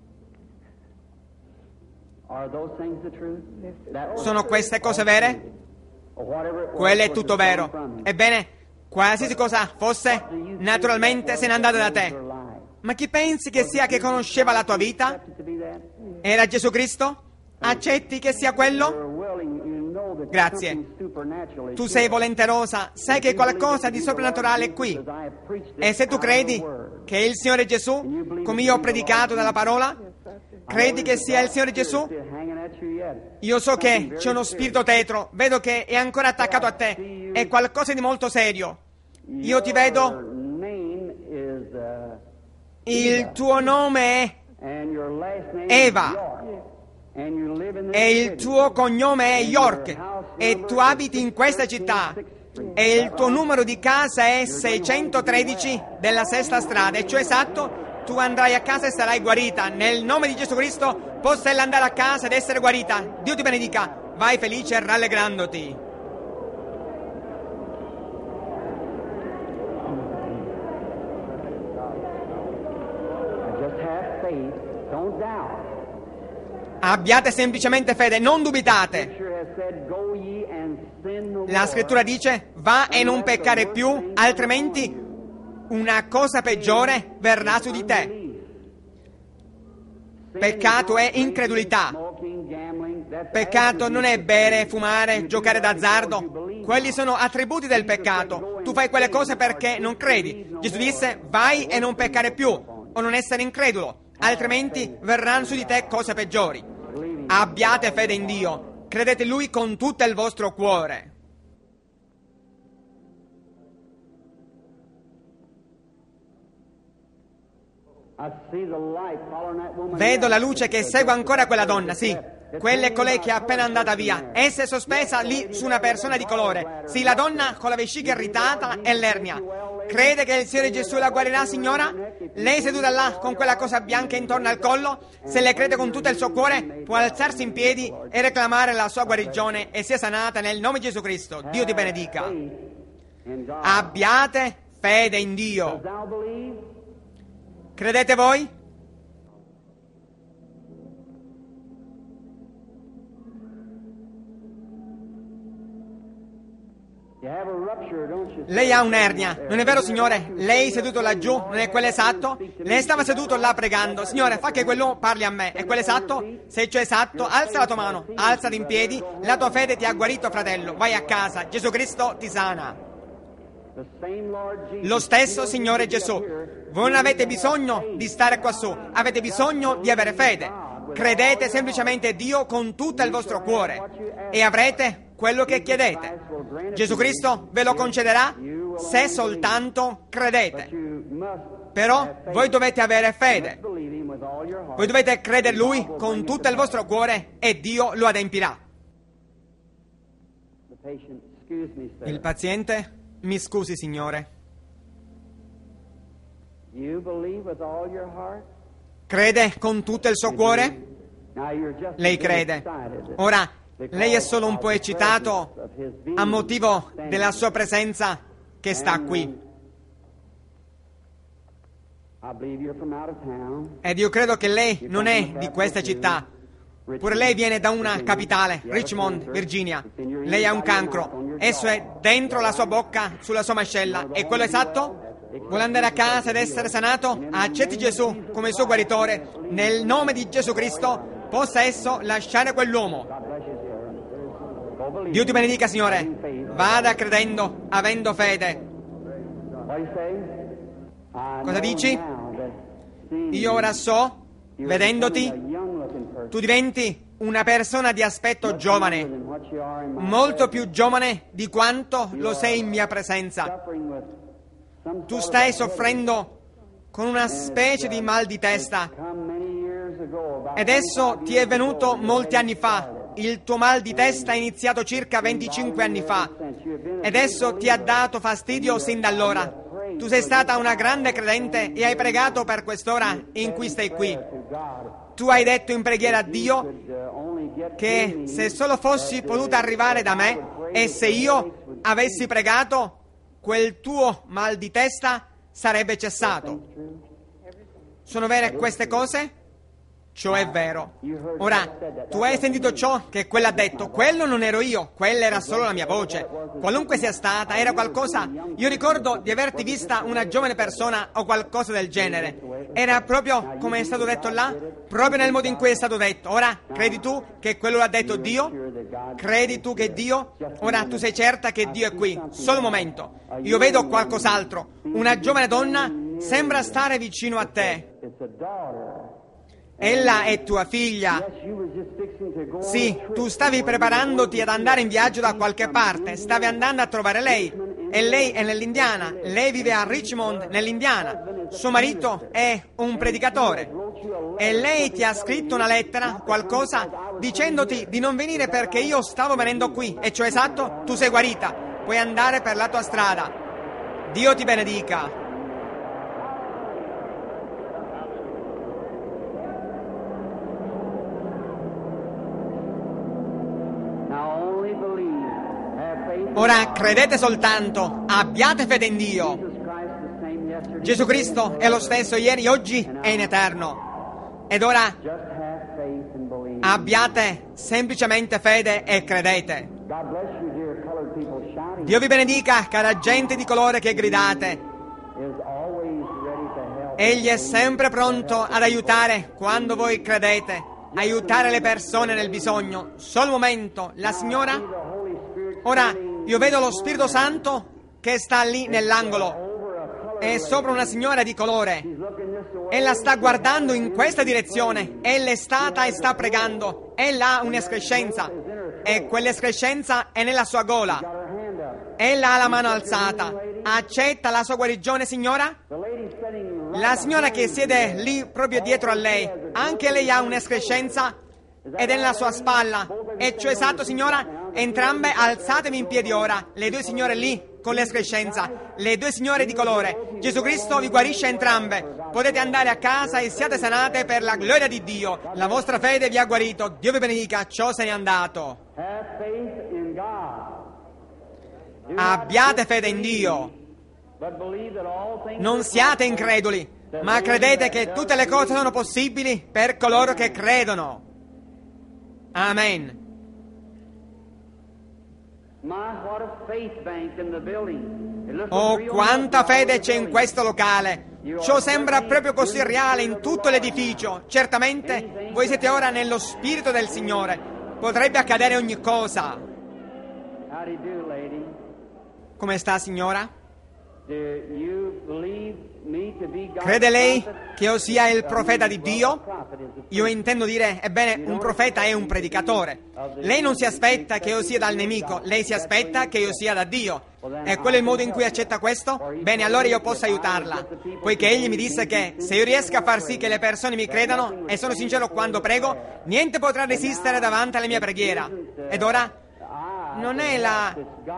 Sono queste cose vere? Quello è tutto vero. Ebbene, qualsiasi cosa fosse, naturalmente se n'è andata da te. Ma chi pensi che sia che conosceva la tua vita? Era Gesù Cristo? Accetti che sia quello? Grazie. Tu sei volenterosa, sai che qualcosa di soprannaturale è qui. E se tu credi che è il Signore Gesù, come io ho predicato dalla parola, credi che sia il Signore Gesù? Io so che c'è uno spirito tetro, vedo che è ancora attaccato a te, è qualcosa di molto serio. Io ti vedo. Il tuo nome è Eva. e il tuo cognome è York e tu abiti in questa città e il tuo numero di casa è seicentotredici della sesta strada, e cioè esatto, tu andrai a casa e sarai guarita. Nel nome di Gesù Cristo possa ella andare a casa ed essere guarita. Dio ti benedica. Vai felice rallegrandoti. Abbiate semplicemente fede, non dubitate. La scrittura dice: va e non peccare più, altrimenti una cosa peggiore verrà su di te. Peccato è incredulità. Peccato non è bere, fumare, giocare d'azzardo. Quelli sono attributi del peccato. Tu fai quelle cose perché non credi. Gesù disse: vai e non peccare più, o non essere incredulo, altrimenti verranno su di te cose peggiori. Abbiate fede in Dio, credete in Lui con tutto il vostro cuore. Vedo la luce che segue ancora quella donna, sì. Quella è colei che è appena andata via. Essa è sospesa lì su una persona di colore. Sì, la donna con la vescica irritata e l'ernia. Crede che il Signore Gesù la guarirà, signora? Lei seduta là con quella cosa bianca intorno al collo, se le crede con tutto il suo cuore, può alzarsi in piedi e reclamare la sua guarigione e sia sanata nel nome di Gesù Cristo. Dio ti benedica. Abbiate fede in Dio. Credete voi? Lei ha un'ernia, non è vero, signore? Lei seduto laggiù, non è quello esatto? Lei stava seduto là pregando: Signore, fa che quell'uomo parli a me. È quello esatto? Se ciò è esatto, alza la tua mano, alzati in piedi. La tua fede ti ha guarito, fratello. Vai a casa, Gesù Cristo ti sana. Lo stesso Signore Gesù. Voi non avete bisogno di stare qua su, avete bisogno di avere fede. Credete semplicemente Dio con tutto il vostro cuore e avrete quello che chiedete. Gesù Cristo ve lo concederà se soltanto credete. Però voi dovete avere fede. Voi dovete credere Lui con tutto il vostro cuore e Dio lo adempirà. Il paziente: mi scusi, signore. Crede con tutto il suo cuore? Lei crede. Ora, lei è solo un po' eccitato a motivo della sua presenza che sta qui. Ed io credo che lei non è di questa città. Pure lei viene da una capitale, Richmond, Virginia. Lei ha un cancro. Esso è dentro la sua bocca, sulla sua mascella. È quello esatto? Vuole andare a casa ed essere sanato? Accetti Gesù come il suo guaritore. Nel nome di Gesù Cristo possa esso lasciare quell'uomo. Dio ti benedica, signore. Vada credendo, avendo fede. Cosa dici? Io ora so, vedendoti, tu diventi una persona di aspetto giovane, molto più giovane di quanto lo sei in mia presenza. Tu stai soffrendo con una specie di mal di testa ed esso ti è venuto molti anni fa. Il tuo mal di testa è iniziato circa venticinque anni fa ed esso ti ha dato fastidio sin da allora. Tu sei stata una grande credente e hai pregato per quest'ora in cui stai qui. Tu hai detto in preghiera a Dio che se solo fossi potuta arrivare da me e se io avessi pregato, quel tuo mal di testa sarebbe cessato. Sono vere queste cose? Ciò è vero. Ora, tu hai sentito ciò che quella ha detto. Quello non ero io, quella era solo la mia voce. Qualunque sia stata, era qualcosa. Io ricordo di averti vista una giovane persona o qualcosa del genere. Era proprio come è stato detto là, proprio nel modo in cui è stato detto. Ora, credi tu che quello l'ha detto Dio? Credi tu che Dio? Ora, tu sei certa che Dio è qui. Solo un momento. Io vedo qualcos'altro. Una giovane donna sembra stare vicino a te. Ella è tua figlia. Sì, tu stavi preparandoti ad andare in viaggio da qualche parte, stavi andando a trovare lei. e lei è nell'Indiana. Lei vive a Richmond, nell'Indiana. Suo marito è un predicatore e lei ti ha scritto una lettera, qualcosa, dicendoti di non venire perché io stavo venendo qui. E ciò esatto, tu sei guarita, puoi andare per la tua strada. Dio ti benedica. Ora credete soltanto, abbiate fede in Dio. Gesù Cristo è lo stesso ieri, oggi e in eterno. Ed ora abbiate semplicemente fede e credete. Dio vi benedica, cara gente di colore che gridate. Egli è sempre pronto ad aiutare quando voi credete, aiutare le persone nel bisogno. Solo un momento, la signora? Ora, io vedo lo Spirito Santo che sta lì nell'angolo. È sopra una signora di colore. Ella sta guardando in questa direzione. Ella è stata e sta pregando. Ella ha un'escrescenza e quell'escrescenza è nella sua gola. Ella ha la mano alzata. Accetta la sua guarigione, signora? La signora che siede lì proprio dietro a lei, anche lei ha un'escrescenza ed è nella sua spalla. E ciò esatto, signora? Entrambe alzatevi in piedi ora, le due signore lì con l'escrescenza, le due signore di colore. Gesù Cristo vi guarisce entrambe. Potete andare a casa e siate sanate per la gloria di Dio. La vostra fede vi ha guarito. Dio vi benedica, ciò se n'è andato. Abbiate fede in Dio. Non siate increduli, ma credete che tutte le cose sono possibili per coloro che credono. Amen. Oh, quanta fede c'è in questo locale! Ciò sembra proprio così reale in tutto l'edificio. Certamente voi siete ora nello Spirito del Signore. Potrebbe accadere ogni cosa. Come sta, signora? Crede lei che io sia il profeta di Dio? Io intendo dire, ebbene, un profeta è un predicatore. Lei non si aspetta che io sia dal nemico, lei si aspetta che io sia da Dio. E quello è il modo in cui accetta questo? Bene, allora io posso aiutarla, poiché egli mi disse che se io riesco a far sì che le persone mi credano, e sono sincero quando prego, niente potrà resistere davanti alla mia preghiera. Ed ora? Non è la...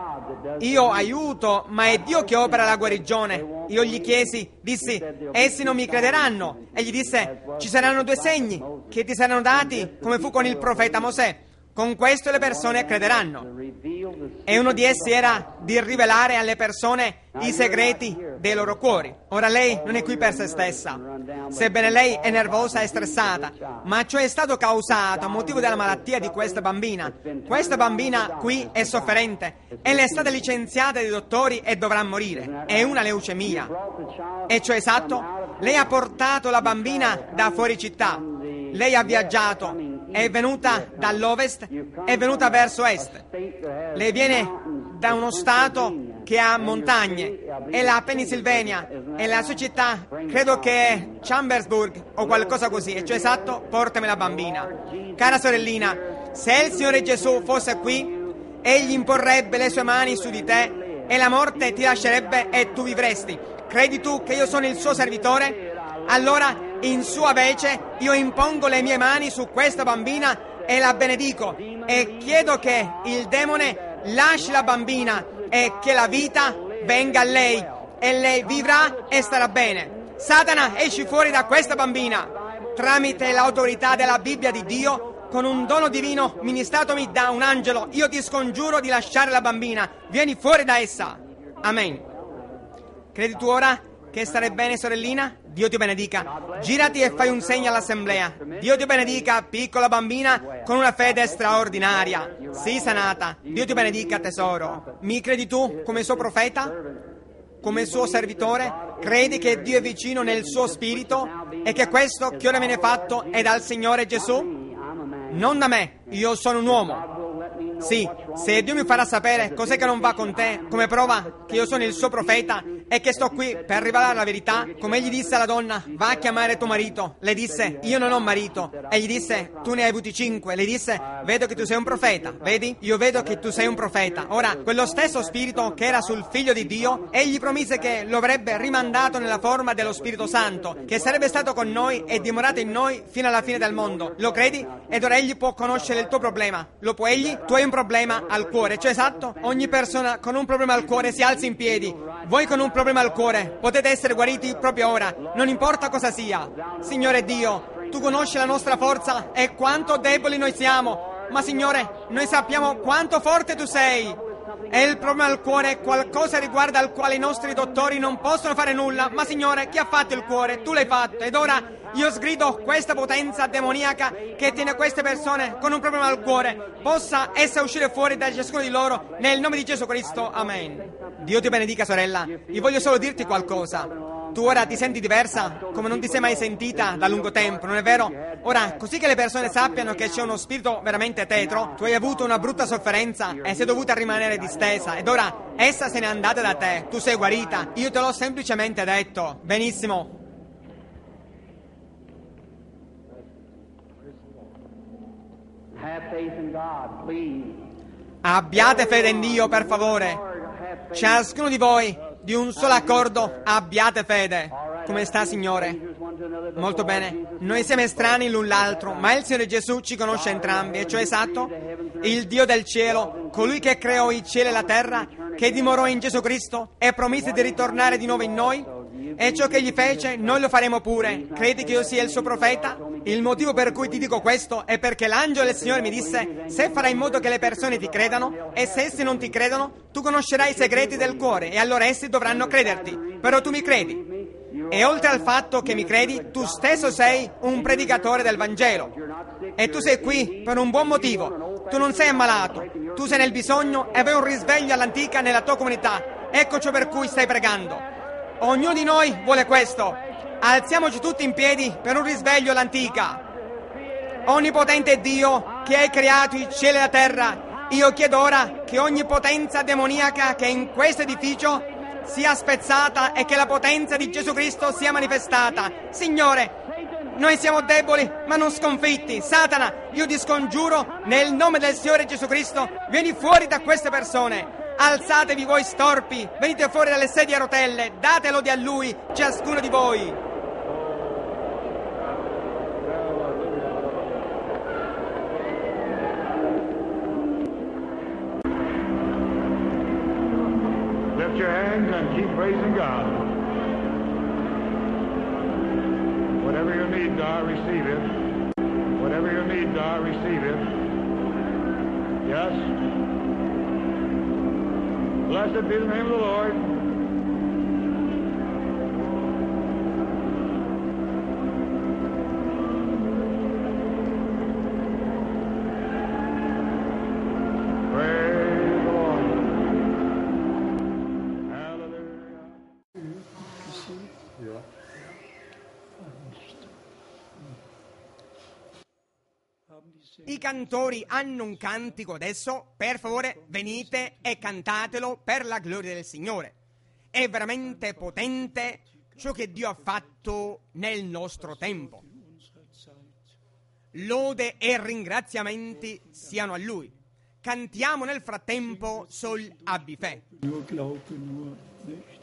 io aiuto, ma è Dio che opera la guarigione. Io gli chiesi, dissi, essi non mi crederanno. E gli disse, ci saranno due segni che ti saranno dati, come fu con il profeta Mosè. Con questo le persone crederanno. E uno di essi era di rivelare alle persone i segreti dei loro cuori. Ora lei non è qui per se stessa, sebbene lei è nervosa e stressata, ma ciò è stato causato a motivo della malattia di questa bambina. Questa bambina qui è sofferente e le è stata licenziata dai dottori e dovrà morire. È una leucemia. E ciò è esatto? Lei ha portato la bambina da fuori città. Lei ha viaggiato, è venuta dall'ovest, è venuta verso est. Lei viene da uno stato che ha montagne, è la Pennsylvania, e la sua città credo che è Chambersburg o qualcosa così. E cioè esatto, portami la bambina. Cara sorellina, se il Signore Gesù fosse qui, egli imporrebbe le sue mani su di te e la morte ti lascerebbe e tu vivresti. Credi tu che io sono il suo servitore? Allora, in sua vece, io impongo le mie mani su questa bambina e la benedico e chiedo che il demone lasci la bambina e che la vita venga a lei e lei vivrà e starà bene. Satana, esci fuori da questa bambina tramite l'autorità della Bibbia di Dio, con un dono divino ministratomi da un angelo. Io ti scongiuro di lasciare la bambina, vieni fuori da essa. Amen. Credi tu ora che stare bene, sorellina? Dio ti benedica. Girati e fai un segno all'assemblea. Dio ti benedica, piccola bambina, con una fede straordinaria. Sii sanata. Dio ti benedica, tesoro. Mi credi tu come suo profeta? Come suo servitore? Credi che Dio è vicino nel suo spirito e che questo che ora viene fatto è dal Signore Gesù? Non da me, io sono un uomo. Sì, se Dio mi farà sapere cos'è che non va con te, come prova che io sono il suo profeta e che sto qui per rivelare la verità, come egli disse alla donna, va a chiamare tuo marito. Le disse, io non ho marito. E gli disse, tu ne hai avuti cinque. Le disse, vedo che tu sei un profeta. Vedi? Io vedo che tu sei un profeta. Ora, quello stesso spirito che era sul figlio di Dio, egli promise che lo avrebbe rimandato nella forma dello Spirito Santo, che sarebbe stato con noi e dimorato in noi fino alla fine del mondo. Lo credi? Ed ora egli può conoscere il tuo problema. Lo può egli? Tu hai un problema al cuore, cioè esatto? Ogni persona con un problema al cuore si alzi in piedi. Voi con un problema al cuore potete essere guariti proprio ora, non importa cosa sia. Signore Dio, tu conosci la nostra forza e quanto deboli noi siamo, ma Signore, noi sappiamo quanto forte tu sei. E il problema al cuore è qualcosa riguardo al quale i nostri dottori non possono fare nulla, ma Signore, chi ha fatto il cuore? Tu l'hai fatto, ed ora io sgrido questa potenza demoniaca che tiene queste persone con un problema al cuore, possa essa uscire fuori da ciascuno di loro, nel nome di Gesù Cristo, amen. Dio ti benedica, sorella. Io voglio solo dirti qualcosa. Tu ora ti senti diversa come non ti sei mai sentita da lungo tempo, non è vero? Ora, così che le persone sappiano che c'è uno spirito veramente tetro, tu hai avuto una brutta sofferenza e sei dovuta rimanere distesa, ed ora essa se n'è andata da te, tu sei guarita, io te l'ho semplicemente detto. Benissimo. Abbiate fede in Dio, per favore. Ciascuno di voi, di un solo accordo, abbiate fede. Come sta, Signore? Molto bene. Noi siamo estranei l'un l'altro, ma il Signore Gesù ci conosce entrambi, e cioè esatto, il Dio del cielo, colui che creò i cieli e la terra, che dimorò in Gesù Cristo e promise di ritornare di nuovo in noi, e ciò che egli fece noi lo faremo pure. Credi che io sia il suo profeta? Il motivo per cui ti dico questo è perché l'angelo del Signore mi disse, se farai in modo che le persone ti credano, e se essi non ti credono, tu conoscerai i segreti del cuore, e allora essi dovranno crederti. Però tu mi credi. E oltre al fatto che mi credi, tu stesso sei un predicatore del Vangelo. E tu sei qui per un buon motivo. Tu non sei ammalato, tu sei nel bisogno e vuoi un risveglio all'antica nella tua comunità. Ecco ciò per cui stai pregando. Ognuno di noi vuole questo. Alziamoci tutti in piedi per un risveglio all'antica. Onnipotente Dio, che hai creato i cieli e la terra, io chiedo ora che ogni potenza demoniaca che è in questo edificio sia spezzata e che la potenza di Gesù Cristo sia manifestata. Signore, noi siamo deboli ma non sconfitti. Satana, io ti scongiuro nel nome del Signore Gesù Cristo, vieni fuori da queste persone. Alzatevi voi storpi, venite fuori dalle sedie a rotelle, datelo di a Lui, ciascuno di voi. Lift your hands and keep praising God. Whatever your needs are, receive it. Whatever your needs are, receive it. Yes. Blessed be the name of the Lord. Praise the Lord. Hallelujah. I cantori hanno un cantico adesso, per favore venite e cantatelo per la gloria del Signore. È veramente potente ciò che Dio ha fatto nel nostro tempo. Lode e ringraziamenti siano a Lui. Cantiamo nel frattempo Sol abbi fe. Nur glaube nur nicht.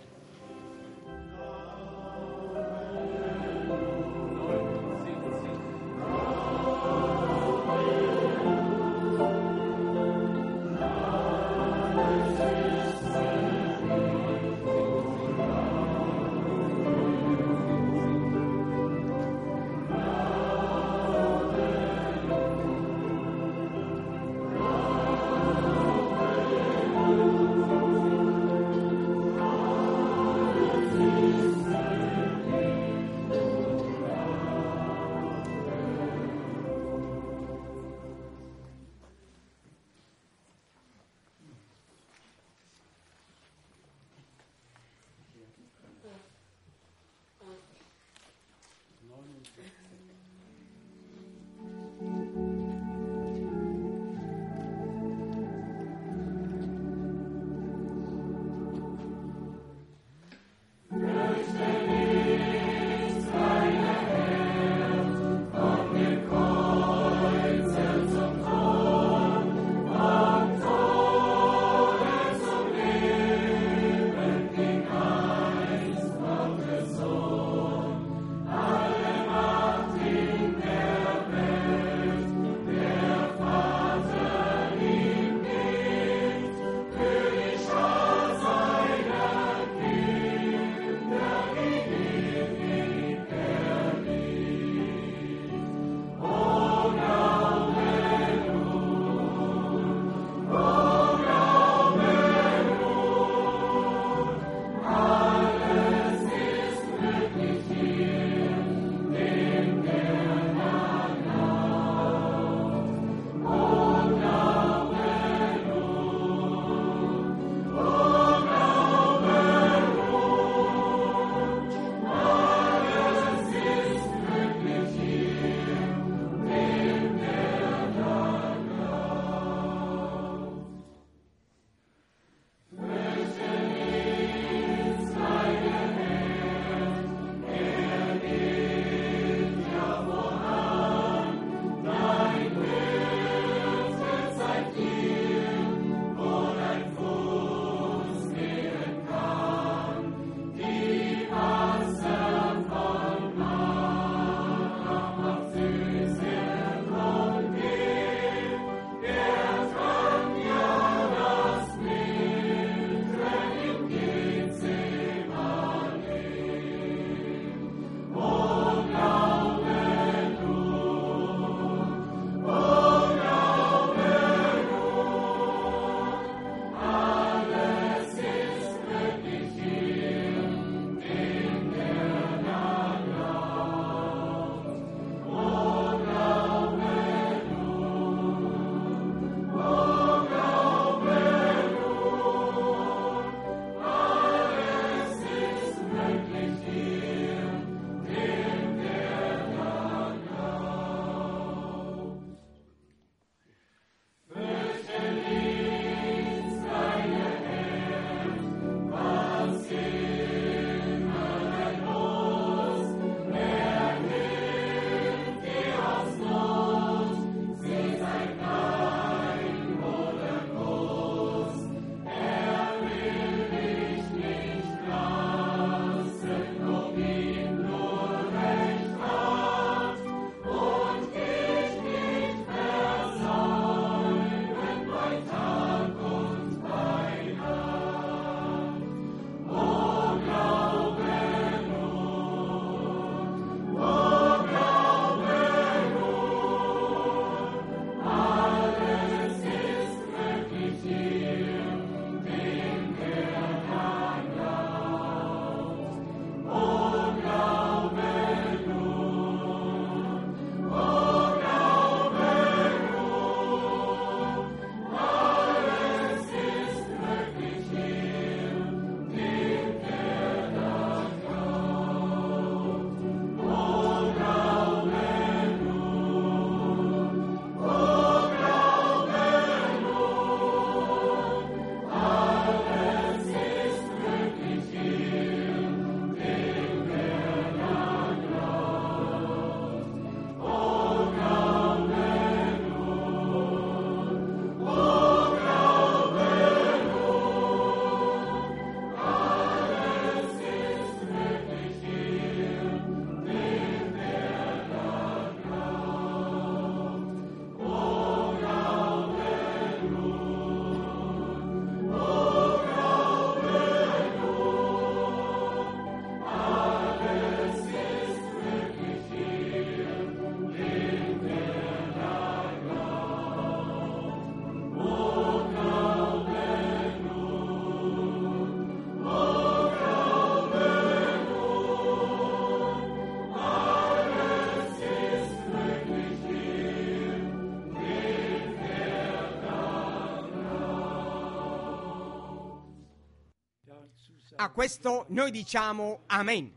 A questo noi diciamo Amen.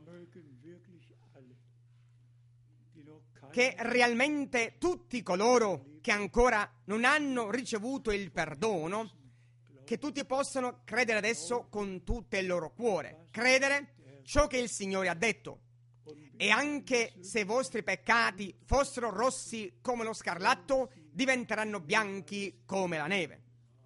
Che realmente tutti coloro che ancora non hanno ricevuto il perdono, che tutti possano credere adesso con tutto il loro cuore, credere ciò che il Signore ha detto. E anche se i vostri peccati fossero rossi come lo scarlatto, diventeranno bianchi come la neve.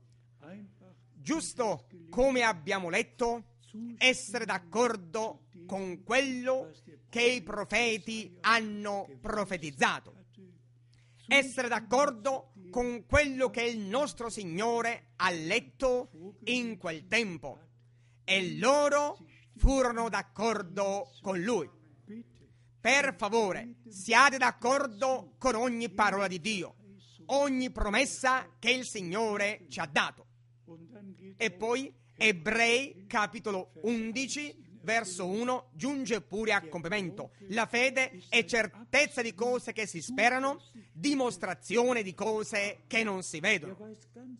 Giusto come abbiamo letto, essere d'accordo con quello che i profeti hanno profetizzato. Essere d'accordo con quello che il nostro Signore ha letto in quel tempo. E loro furono d'accordo con Lui. Per favore, siate d'accordo con ogni parola di Dio, ogni promessa che il Signore ci ha dato. E poi Ebrei capitolo undici verso uno giunge pure a compimento. La fede è certezza di cose che si sperano, dimostrazione di cose che non si vedono.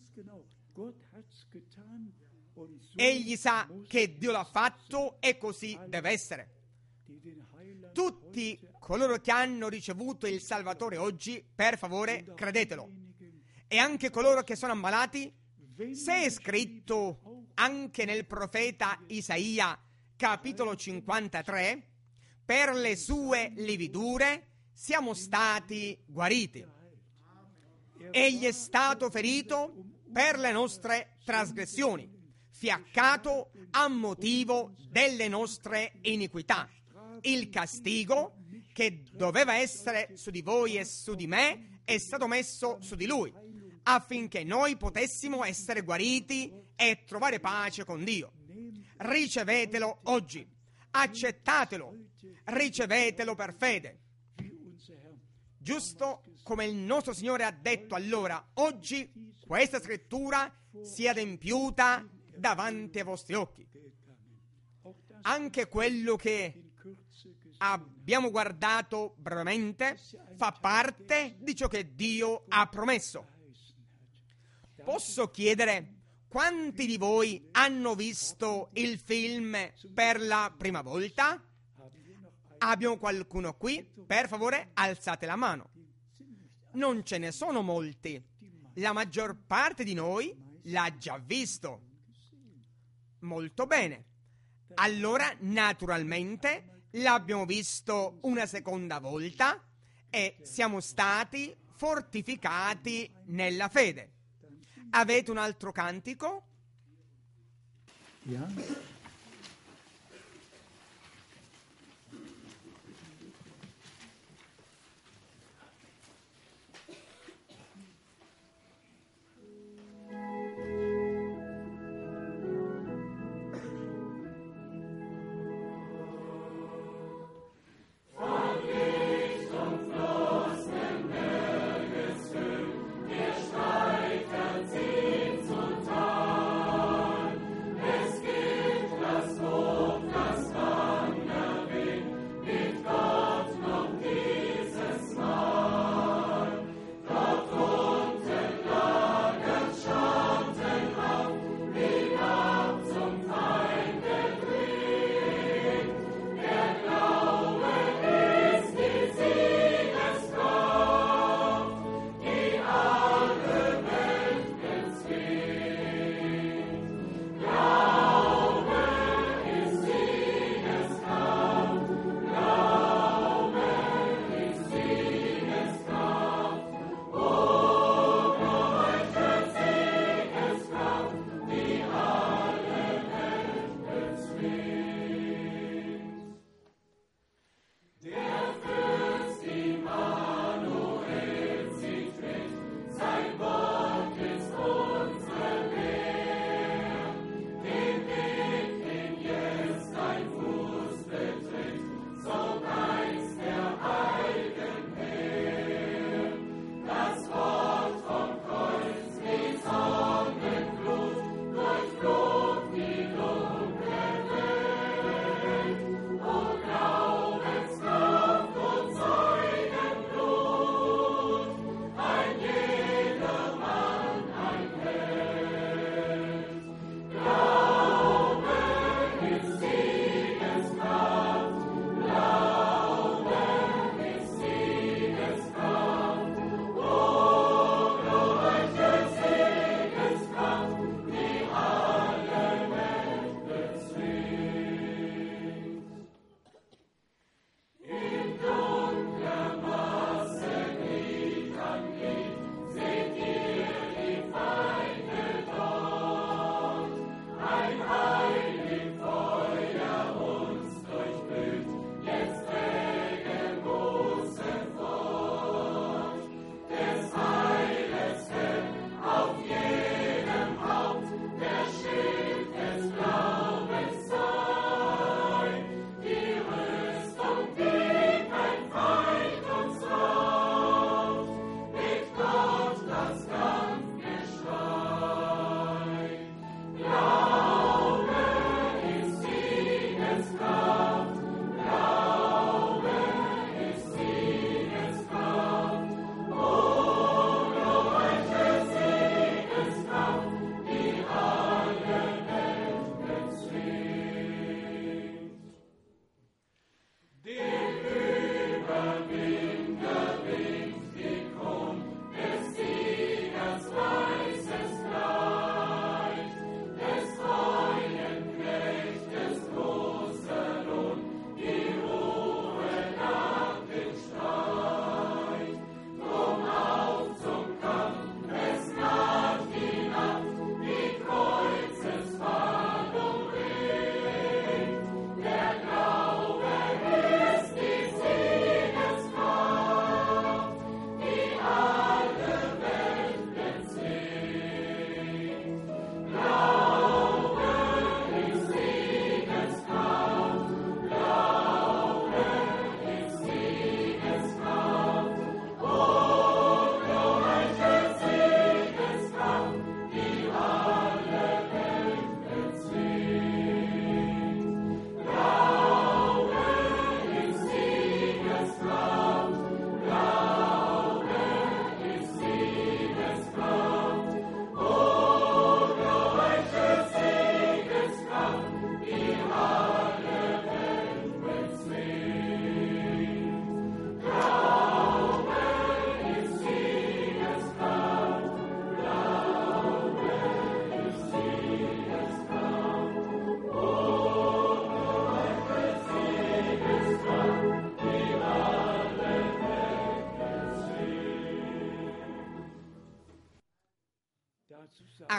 Egli sa che Dio l'ha fatto e così deve essere. Tutti coloro che hanno ricevuto il Salvatore oggi, per favore, credetelo. E anche coloro che sono ammalati, se è scritto anche nel profeta Isaia, capitolo cinquantatré, per le sue lividure siamo stati guariti. Egli è stato ferito per le nostre trasgressioni, fiaccato a motivo delle nostre iniquità. Il castigo che doveva essere su di voi e su di me è stato messo su di lui, affinché noi potessimo essere guariti e trovare pace con Dio. Ricevetelo oggi, accettatelo, ricevetelo per fede. Giusto come il nostro Signore ha detto, allora oggi questa scrittura sia adempiuta davanti ai vostri occhi. Anche quello che abbiamo guardato brevemente fa parte di ciò che Dio ha promesso. Posso chiedere quanti di voi hanno visto il film per la prima volta? Abbiamo qualcuno qui? Per favore, alzate la mano. Non ce ne sono molti. La maggior parte di noi l'ha già visto. Molto bene. Allora, naturalmente, l'abbiamo visto una seconda volta e siamo stati fortificati nella fede. Avete un altro cantico? Ja. Es gibt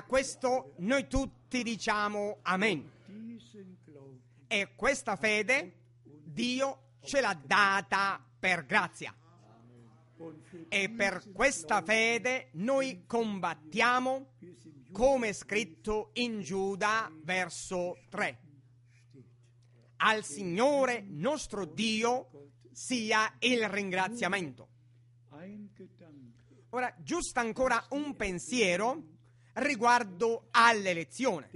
questo noi tutti diciamo amen. E questa fede Dio ce l'ha data per grazia. E per questa fede noi combattiamo, come è scritto in Giuda, verso tre. Al Signore nostro Dio sia il ringraziamento. Ora, giusto ancora un pensiero riguardo all'elezione,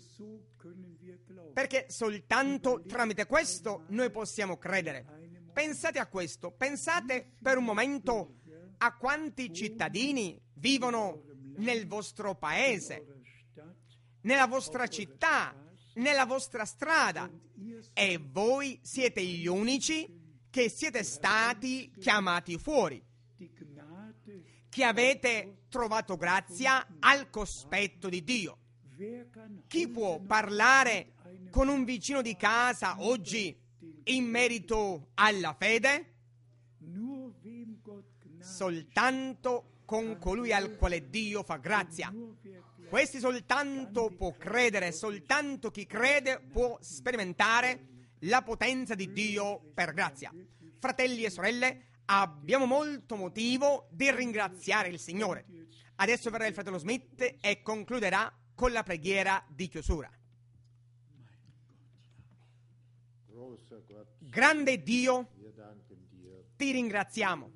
perché soltanto tramite questo noi possiamo credere. Pensate a questo, pensate per un momento a quanti cittadini vivono nel vostro paese, nella vostra città, nella vostra strada, e voi siete gli unici che siete stati chiamati fuori, che avete trovato grazia al cospetto di Dio. Chi può parlare con un vicino di casa oggi in merito alla fede? Soltanto con colui al quale Dio fa grazia. Questi soltanto può credere, soltanto chi crede può sperimentare la potenza di Dio per grazia. Fratelli e sorelle, abbiamo molto motivo di ringraziare il Signore. Adesso verrà il fratello Smith e concluderà con la preghiera di chiusura. Grande Dio, ti ringraziamo.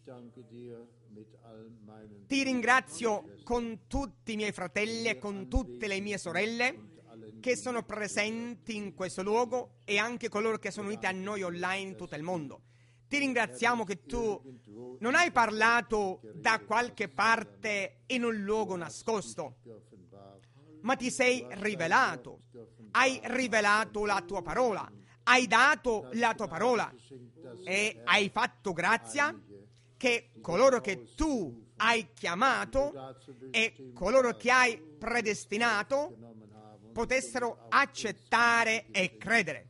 Ti ringrazio con tutti i miei fratelli e con tutte le mie sorelle che sono presenti in questo luogo e anche coloro che sono uniti a noi online in tutto il mondo. Ti ringraziamo che tu non hai parlato da qualche parte in un luogo nascosto, ma ti sei rivelato. Hai rivelato la tua parola, hai dato la tua parola e hai fatto grazia che coloro che tu hai chiamato e coloro che hai predestinato potessero accettare e credere.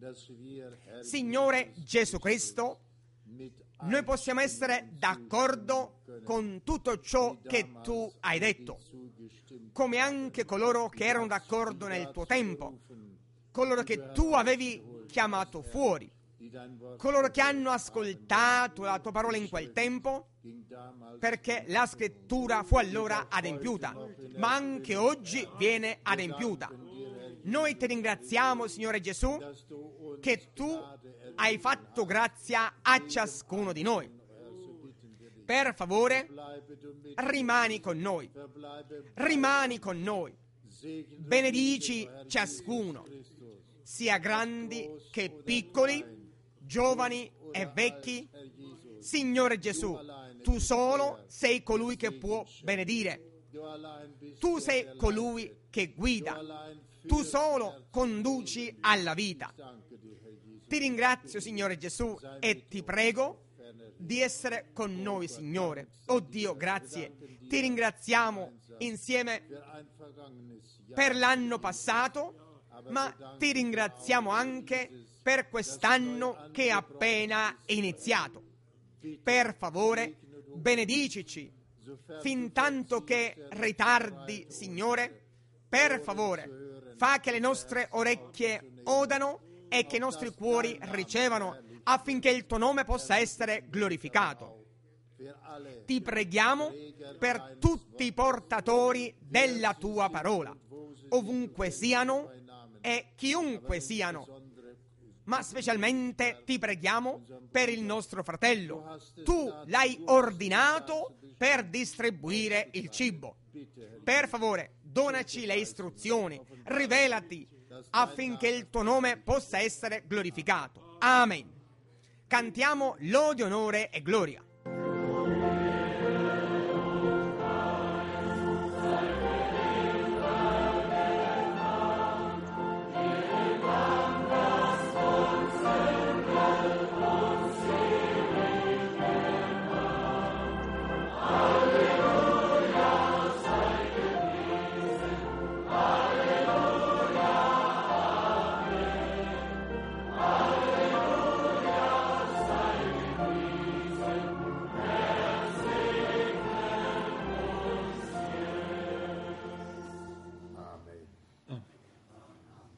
Signore Gesù Cristo, noi possiamo essere d'accordo con tutto ciò che tu hai detto, come anche coloro che erano d'accordo nel tuo tempo, coloro che tu avevi chiamato fuori, coloro che hanno ascoltato la tua parola in quel tempo, perché la scrittura fu allora adempiuta, ma anche oggi viene adempiuta. Noi ti ringraziamo, Signore Gesù, che tu hai fatto grazia a ciascuno di noi. Per favore, rimani con noi, rimani con noi, benedici ciascuno, sia grandi che piccoli, giovani e vecchi. Signore Gesù, tu solo sei colui che può benedire, tu sei colui che guida, tu solo conduci alla vita. Ti ringrazio, Signore Gesù, e ti prego di essere con noi, Signore. Oh Dio, grazie. Ti ringraziamo insieme per l'anno passato, ma ti ringraziamo anche per quest'anno che è appena iniziato. Per favore, benedicici, fin tanto che ritardi, Signore. Per favore, fa che le nostre orecchie odano e che i nostri cuori ricevano, affinché il tuo nome possa essere glorificato. Ti preghiamo per tutti i portatori della tua parola, ovunque siano e chiunque siano, ma specialmente ti preghiamo per il nostro fratello. Tu l'hai ordinato per distribuire il cibo. Per favore, donaci le istruzioni, rivelati affinché il tuo nome possa essere glorificato. Amen. Cantiamo lode, onore e gloria.